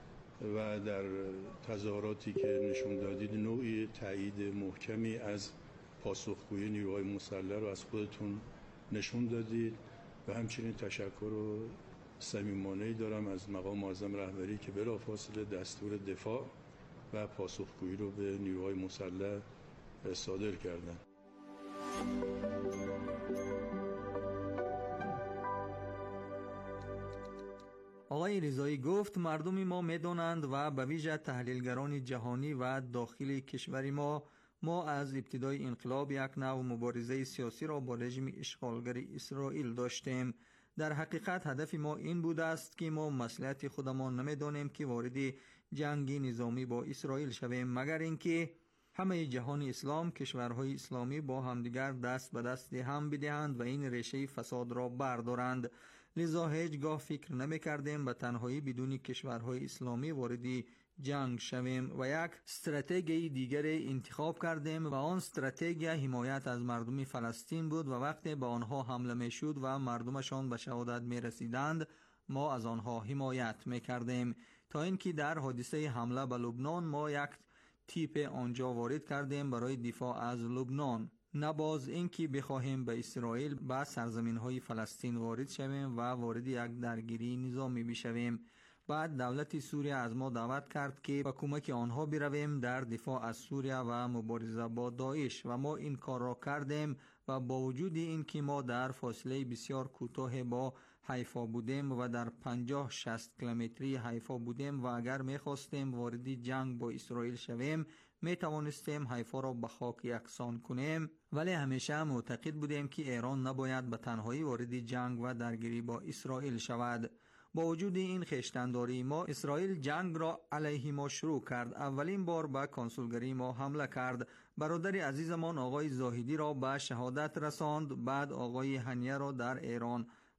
و در تظاهراتی که نشون دادید نوعی تایید محکمی از پاسخگویی نیروهای مسلح رو از خودتون نشون دادید و همچنین تشکر و صمیمانه‌ای دارم از مقام معظم رهبری که بلافاصله دستور دفاع و پاسخگویی رو به نیروهای مسلح صادر کردند. آقای رضایی گفت مردم ما میدانند و به ویژه تحلیلگران جهانی و داخلی کشور ما ما از ابتدای انقلاب یک نوع مبارزه سیاسی را با رژیم اشغالگر اسرائیل داشتیم. در حقیقت هدف ما این بوده است که ما مصلحت خودمان نمیدانیم که وارد جنگ نظامی با اسرائیل شویم، مگر اینکه همه جهان اسلام، کشورهای اسلامی با همدیگر دست به دست هم بدهند و این ریشه فساد را بردارند. لذا هیچگاه فکر نمی کردیم به تنهایی بدون کشورهای اسلامی وارد جنگ شویم و یک استراتژی دیگر انتخاب کردیم و آن استراتژی حمایت از مردم فلسطین بود و وقتی به آنها حمله می شد و مردمشان به شهادت می رسیدند ما از آنها حمایت می کردیم تا اینکه در حادثه حمله به لبنان ما یک تیپ آنجا وارد کردیم برای دفاع از لبنان، نه باز اینکه بخواهیم به اسرائیل به سرزمین‌های فلسطین وارد شویم و وارد یک درگیری نظامی بشویم. بعد دولت سوریه از ما دعوت کرد که با کمک آنها برویم در دفاع از سوریه و مبارزه با داعش و ما این کار را کردیم و با وجود این که ما در فاصله بسیار کوتاه با حیفا بودیم و در پنجاه شصت کیلومتری حیفا بودیم و اگر می‌خواستیم وارد جنگ با اسرائیل شویم می توانستیم حیفا را به خاک یکسان کنیم، ولی همیشه معتقد بودیم که ایران نباید به تنهایی وارد جنگ و درگیری با اسرائیل شود. با وجود این خویشتنداری ما اسرائیل جنگ را علیه ما شروع کرد. اولین بار به کنسولگری ما حمله کرد. برادر عزیزمان آقای زاهدی را به شهادت رساند، بعد آقای هنیه را در ایران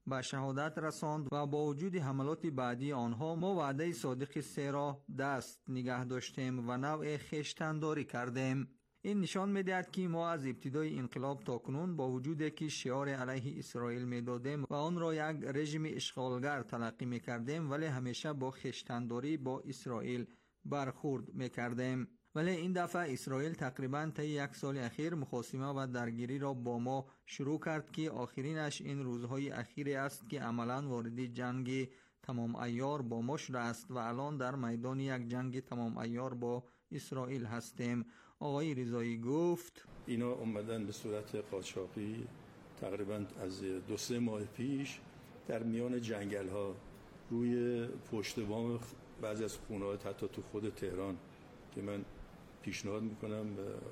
به شهادت رساند و با وجود حملات بعدی آنها ما وعده صادق سه را دست نگه داشتیم و نوع خویشتن‌داری کردیم. این نشان می‌دهد که ما از ابتدای انقلاب تا کنون با وجودی که شعار علیه اسرائیل می‌دادیم و آن را یک رژیم اشغالگر تلقی می‌کردیم، ولی همیشه با خویشتن‌داری با اسرائیل برخورد می‌کردیم. ولی این دفعه اسرائیل تقریباً طی یک سال اخیر مخاصمه و درگیری را با ما شروع کرد که آخرینش این روزهای اخیری است که عملاً وارد جنگ تمام عیار با ما شده است و الان در میدان یک جنگ تمام عیار با اسرائیل هستیم. آقای رضایی گفت اینا اومدن به صورت قاچاقی تقریباً از دو سه ماه پیش در میان جنگل ها روی پشت بام بعضی از خونه‌ها حتی تو خود تهران که من پیشنهاد میکنم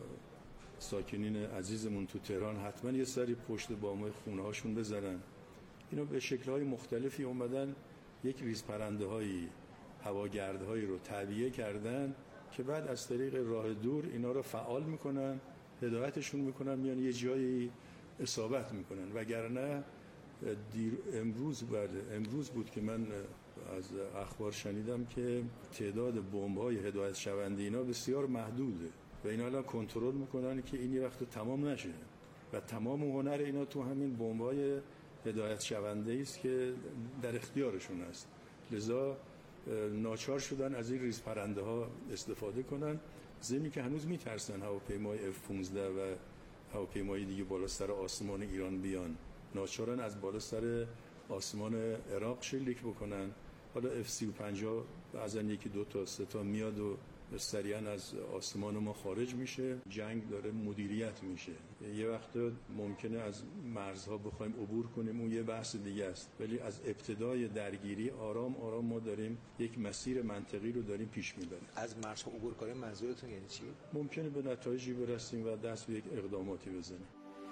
ساکنین عزیزمون تو تهران حتما یه سری پشت بام‌های خونه هاشون بزنن. اینا به شکل‌های مختلفی اومدن یک ریز پرنده هایی هواگردهایی رو تعبیه کردن که بعد از طریق راه دور اینا رو فعال میکنن، هدایتشون میکنن، میان یه جایی اصابت میکنن. وگرنه دیر امروز بعد امروز بود که من از اخبار شنیدم که تعداد بمب‌های هدایت شونده اینا بسیار محدوده و اینا الان کنترل میکنن که این یه وقت تمام نشه و تمام هنر اینا تو همین بمب‌های هدایت شونده است که در اختیارشون است. لذا ناچار شدن از این ریز پرنده ها استفاده کنن، ضمن که هنوز میترسن هواپیمای اف پانزده و هواپیمای دیگه بالا سر آسمان ایران بیان، ناچارن از بالا سر آسمان عراق شلیک بکنن. حالا اف سی و پنجاه بعضا یکی دو تا سه تا میاد و سریعا از آسمان ما خارج میشه. جنگ داره مدیریت میشه. یه وقت ممکنه از مرزها بخوایم عبور کنیم، اون یه بحث دیگه است، ولی از ابتدای درگیری آرام آرام ما داریم یک مسیر منطقی رو داریم پیش میبریم. از مرزها عبور کنیم منظورتون یعنی چی؟ ممکنه به نتایجی برسیم و دست به یک اقداماتی بزنیم.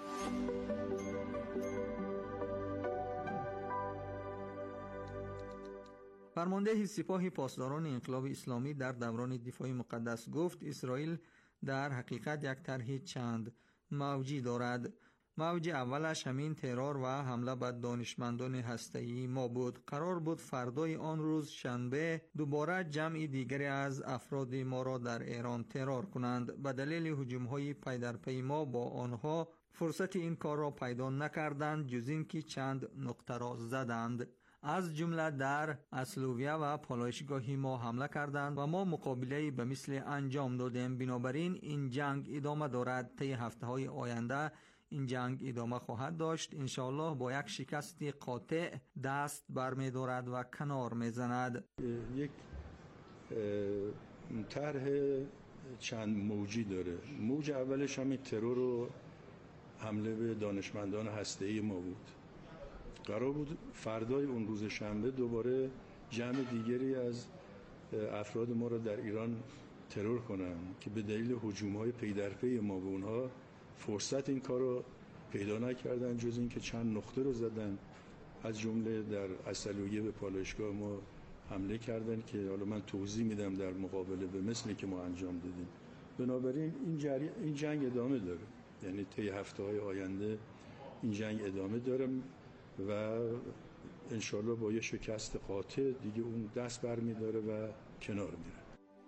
فرمانده سپاه پاسداران انقلاب اسلامی در دوران دفاع مقدس گفت اسرائیل در حقیقت یک طرح چند موجی دارد. موج اولش همین ترور و حمله به دانشمندان هسته‌ای ما بود. قرار بود فردای آن روز شنبه دوباره جمع دیگری از افراد ما را در ایران ترور کنند. به دلیل هجوم‌های پی در پی ما با آنها فرصت این کار را پیدا نکردند، جز این که چند نقطه را زدند. از جمله در اسلوویه و پالایشگاهی ما حمله کردند و ما مقابله به مثل انجام دادیم. بنابراین این جنگ ادامه دارد. طی هفته‌های آینده این جنگ ادامه خواهد داشت. انشاءالله با یک شکست قاطع دست برمی دارد و کنار می زند. یک طرح چند موجی داره. موج اولش همین ترور و حمله به دانشمندان هسته‌ای ما بود. قرار بود فردای اون روز شنبه دوباره جمع دیگری از افراد ما را در ایران ترور کنن که به دلیل هجوم‌های پی در پی ما به اونها فرصت این کار رو پیدا نکردن، جز این که چند نقطه رو زدن. از جمله در عسلویه به پالایشگاه ما حمله کردن که حالا من توضیح میدم در مقابله به مثلی که ما انجام دادیم. بنابراین این, جری... این جنگ ادامه داره، یعنی طی هفته‌های آینده این جنگ ادامه داره و انشالله با یه شکست قاطع دیگه اون دست بر می داره و کنار میره.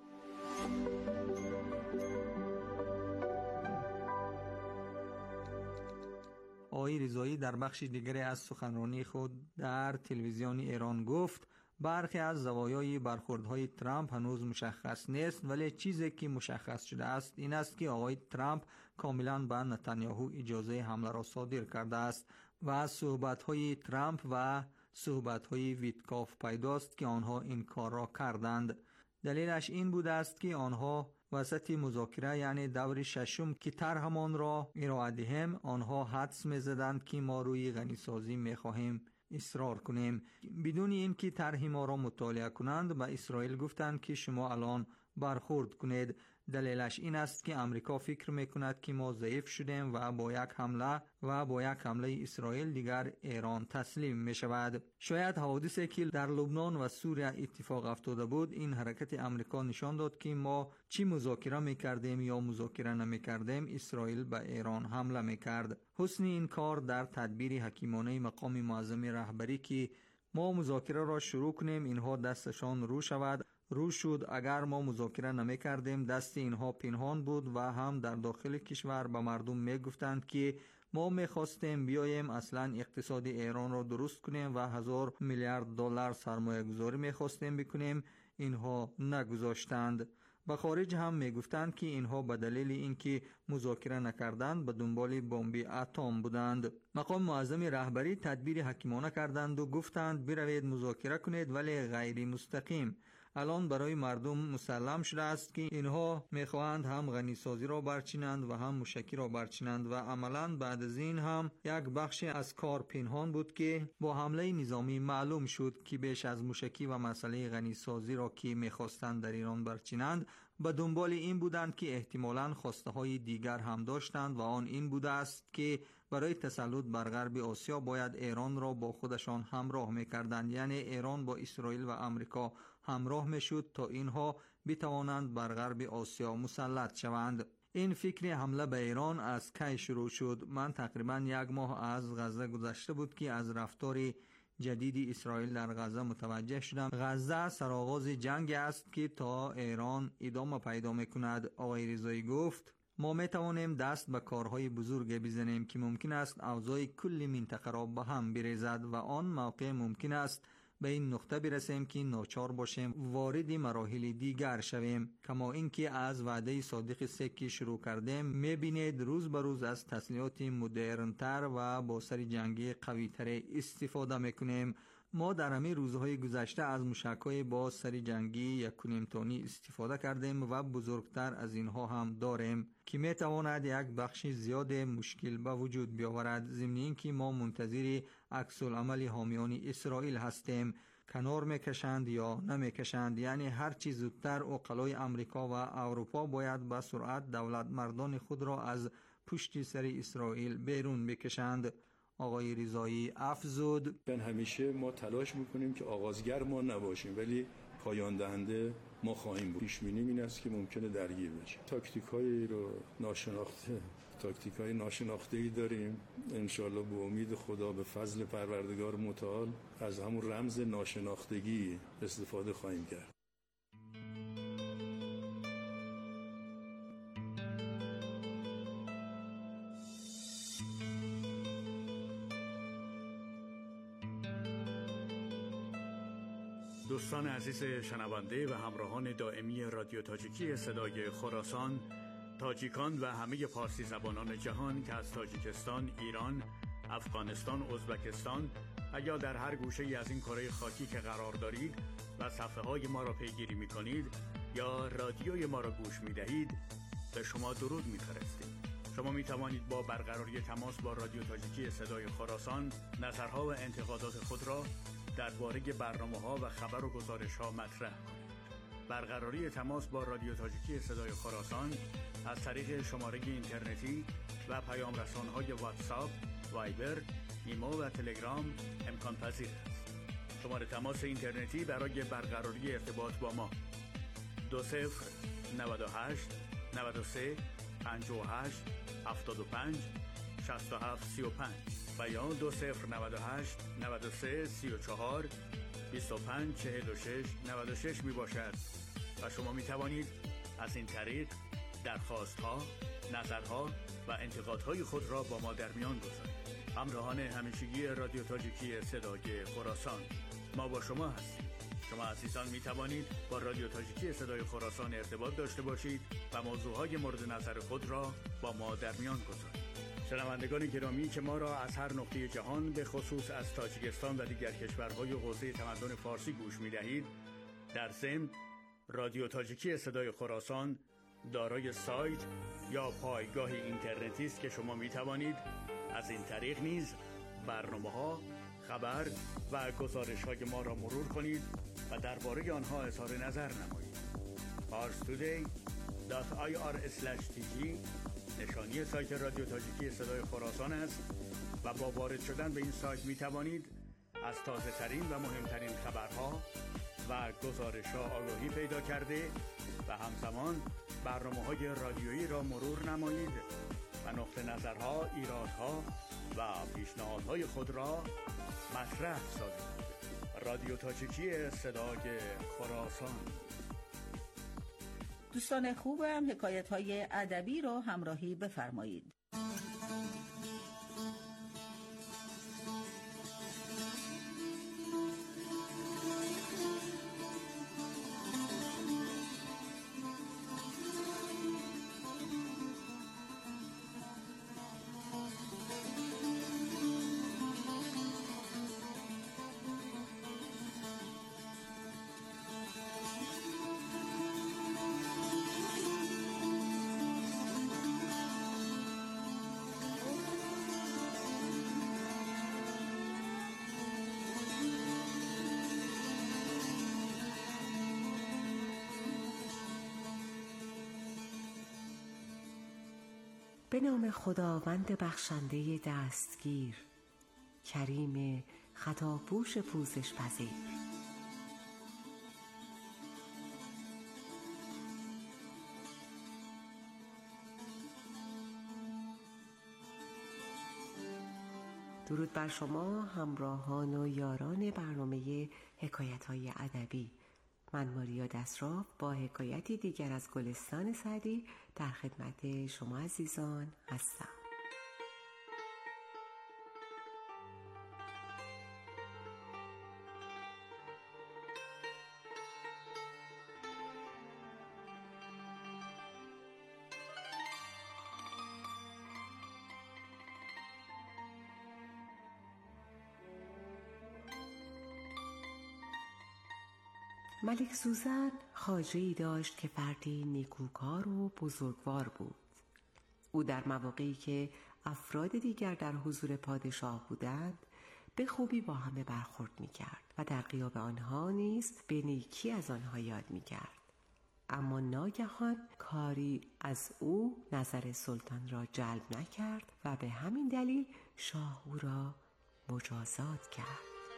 آقای رضایی در بخش دیگری از سخنرانی خود در تلویزیون ایران گفت برخی از زوایای برخوردهای ترامپ هنوز مشخص نیست، ولی چیزی که مشخص شده است این است که آقای ترامپ کاملا به نتانیاهو اجازه حمله را صادر کرده است و صحبت‌های ترامپ و صحبت‌های ویتکاف پیداست که آنها این کار را کردند. دلیلش این بوده است که آنها وسط مذاکره یعنی دور ششم که طرحمان را ارائه دهیم آنها حدس می‌زدند که ما روی غنیسازی می‌خواهیم اصرار کنیم. بدون اینکه طرح ما را مطالعه کنند به اسرائیل گفتند که شما الان برخورد کنید. دلیلش این است که امریکا فکر میکند که ما ضعیف شدیم و با یک حمله و با یک حمله اسرائیل دیگر ایران تسلیم می شود. شاید حوادثی که در لبنان و سوریه اتفاق افتاده بود این حرکت امریکا نشان داد که ما چی مذاکره می کردیم یا مذاکره نمی کردیم اسرائیل به ایران حمله می کرد. حسن این کار در تدبیر حکیمانه مقام معظم رهبری که ما مذاکره را شروع کنیم اینها دستشان رو شود رو شد. اگر ما مذاکره نمی کردیم دست اینها پنهان بود و هم در داخل کشور به مردم می گفتند که ما می خواستیم بیاییم اصلا اقتصاد ایران را درست کنیم و هزار میلیارد دلار سرمایه گذاری می خواستیم بکنیم. اینها نگذاشتند. به خارج هم می گفتند که اینها به دلیل اینکه مذاکره نکردند به دنبال بمب اتم بودند. مقام معظم رهبری تدبیر حکیمانه کردند و گفتند بروید مذاکره کنید ولی غیر مستقیم. الان برای مردم مسلم شده است که اینها میخواهند هم غنی سازی را برچینند و هم موشکی را برچینند و عملا بعد از این هم یک بخش از کار پنهان بود که با حمله نظامی معلوم شد که بیش از موشکی و مسئله غنی سازی را که میخواستند در ایران برچینند به دنبال این بودند که احتمالاً خواسته های دیگر هم داشتند و آن این بوده است که برای تسلط بر غرب آسیا باید ایران را با خودشان همراه میکردند، یعنی ایران با اسرائیل و امریکا همراه میشد تا اینها بتوانند بر غرب آسیا مسلط شوند. این فکر حمله به ایران از کی شروع شد؟ من تقریبا یک ماه از غزه گذشته بود که از رفتار جدید اسرائیل در غزه متوجه شدم. غزه سرآغاز جنگ است که تا ایران ادامه پیدا میکند. آقای رضایی گفت ما می توانیم دست به کارهای بزرگ بزنیم که ممکن است اوضاع کل منطقه را به هم بریزد و آن موقع ممکن است به این نقطه برسیم که ناچار باشیم وارد مراحل دیگر شویم. کما اینکه از وعده صادق سه که شروع کردیم میبینید روز به روز از تسلیحات مدرن‌تر و با سر جنگی قوی‌تر استفاده میکنیم. ما در همین روزهای گذشته از موشک‌های با سر جنگی یک و نیم تنی استفاده کردیم و بزرگتر از اینها هم داریم که میتواند یک بخش زیاد مشکل به وجود بیاورد. ضمن اینکه ما منتظر عکس العمل حامیان اسرائیل هستیم، کنار میکشند یا نمیکشند، یعنی هر چیز زودتر عقلای امریکا و اروپا باید به سرعت دولت مردان خود را از پشت سر اسرائیل بیرون بکشند. آقای رضایی افزود همیشه ما تلاش میکنیم که آغازگر ما نباشیم ولی پایان دهنده ما خواهیم بود. پیش بینی این است که ممکنه درگیر بشیم. تاکتیکایی رو ناشناخته تاکتیکای ناشناخته‌ای داریم. انشالله به امید خدا به فضل پروردگار متعال از همون رمز ناشناختگی استفاده خواهیم کرد. دوستان عزیز شنونده و همراهان دائمی رادیو تاجیکی صدای خراسان، تاجیکان و همه پارسی زبانان جهان که از تاجیکستان، ایران، افغانستان، ازبکستان و یا در هر گوشه ای از این کره خاکی که قرار دارید و صفحه های ما را پیگیری می کنید یا رادیوی ما را گوش می دهید، به شما درود می فرستیم. شما می توانید با برقراری تماس با رادیو تاجیکی صدای خراسان نظرها و انتقادات خود را درباره برنامه‌ها و خبر و گزارش‌ها مطرح کنید. برقراری تماس با رادیو تاجیکی صدای خراسان از طریق شماره اینترنتی و پیام رسان‌های واتساپ، وایبر، ایمو و تلگرام امکان پذیر است. شماره تماس اینترنتی برای برقراری ارتباط با ما دو صفر نود و هشت نود و سه پنجاه و هشت هفتاد و پنج شصت و هفت سی و پنج و یا دو صفر نود و هشت نود و سه سی و چهار بیست و پنج چهل و شش نود و شش می باشد و شما می توانید از این طریق درخواست ها، نظرها و انتقادهای خود را با ما در میان گذارید. همراهان همیشگی رادیو تاجیکی صدای خراسان، ما با شما هستیم. شما عزیزان می توانید با رادیو تاجیکی صدای خراسان ارتباط داشته باشید و موضوعهای مورد نظر خود را با ما در میان گذارید. شنوندگان گرامی که ما را از هر نقطه جهان به خصوص از تاجیکستان و دیگر کشورهای حوزه تمدن فارسی گوش می دهید، در ضمن رادیو تاجیکی صدای خراسان دارای سایت یا پایگاه اینترنتی است که شما می توانید از این طریق نیز برنامه‌ها، خبر و گزارش‌های ما را مرور کنید و درباره آنها اظهار نظر نمایید. پارس تودی دات آی آر اسلش تی جی نشانی سایت رادیو تاجیکی صدای خراسان است و با وارد شدن به این سایت می توانید از تازه ترین و مهمترین خبرها و گزارش ها آگاهی پیدا کرده و همزمان برنامه های رادیویی را مرور نمایید و نقطه نظرها، ایرادها و پیشنهادهای خود را مطرح سازید. رادیو تاجیکی صدای خراسان. دوستان خوبم، حکایت‌های ادبی را همراهی بفرمایید. به نام خداوند بخشنده دستگیر، کریم خطاپوش پوزش پذیر. درود بر شما همراهان و یاران برنامه حکایت‌های ادبی. من ماریا دسراف با حکایتی دیگر از گلستان سعدی در خدمت شما عزیزان هستم. ملک سوزن خواجه‌ای داشت که فردی نیکوکار و بزرگوار بود. او در مواقعی که افراد دیگر در حضور پادشاه بودند به خوبی با همه برخورد می‌کرد و در غیاب آنها نیز به نیکی از آنها یاد می‌کرد. اما ناگهان کاری از او نظر سلطان را جلب نکرد و به همین دلیل شاه او را مجازات کرد.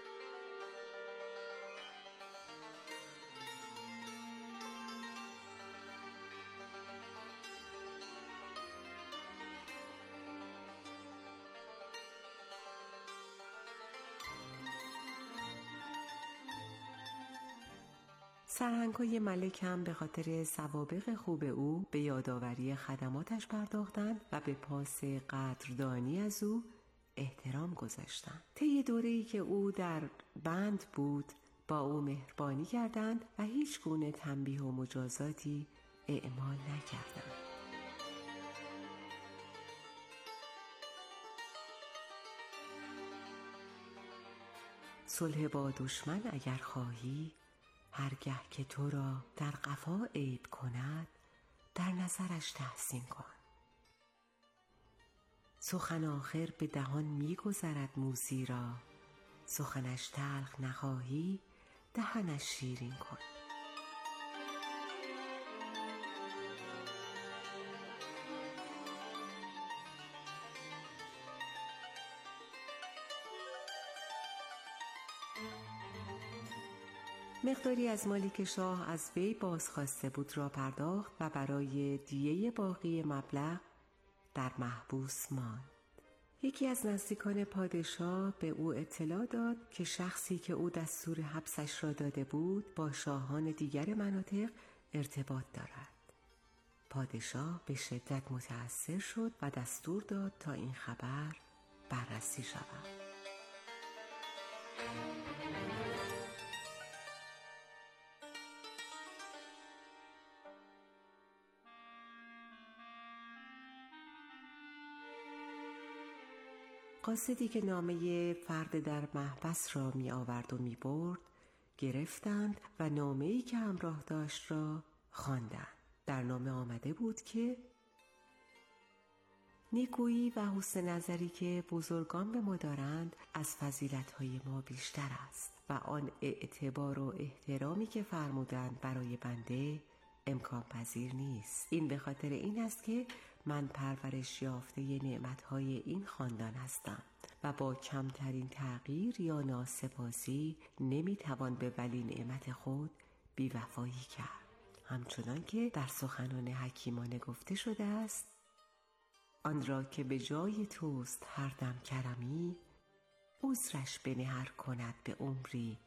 سرهنگ‌های ملک هم به خاطر سوابق خوب او به یادآوری خدماتش پرداختند و به پاس قدردانی از او احترام گذاشتند. طی دوره‌ای که او در بند بود با او مهربانی کردند و هیچ گونه تنبیه و مجازاتی اعمال نکردند. صلح با دشمن اگر خواهی، هرگه که تو را در قفا عیب کند در نظرش تحسین کن. سخن آخر به دهان می گذرد موذی را، سخنش تلخ نخواهی دهنش شیرین کن. مقداری از مالی که شاه از وی بازخواسته بود را پرداخت و برای دیه باقی مبلغ در محبوس ماند. یکی از نزدیکان پادشاه به او اطلاع داد که شخصی که او دستور حبسش را داده بود با شاهان دیگر مناطق ارتباط دارد. پادشاه به شدت متأثر شد و دستور داد تا این خبر بررسی شود. قاصدی که نامه فرد در محبس را می آورد و می برد گرفتند و نامه‌ای که همراه داشت را خواندند. در نامه آمده بود که نیکویی و حسن نظری که بزرگان به ما دارند از فضیلت‌های ما بیشتر است و آن اعتبار و احترامی که فرمودند برای بنده امکان پذیر نیست. این به خاطر این است که من پرورش یافته نعمتهای این خاندان هستم و با کمترین تغییر یا ناسپاسی نمیتوان به ولی نعمت خود بی‌وفایی کرد. همچنان که در سخنان حکیمانه گفته شده است: آن را که به جای توست هر دم کرمی، عذرش بنهر کند به عمری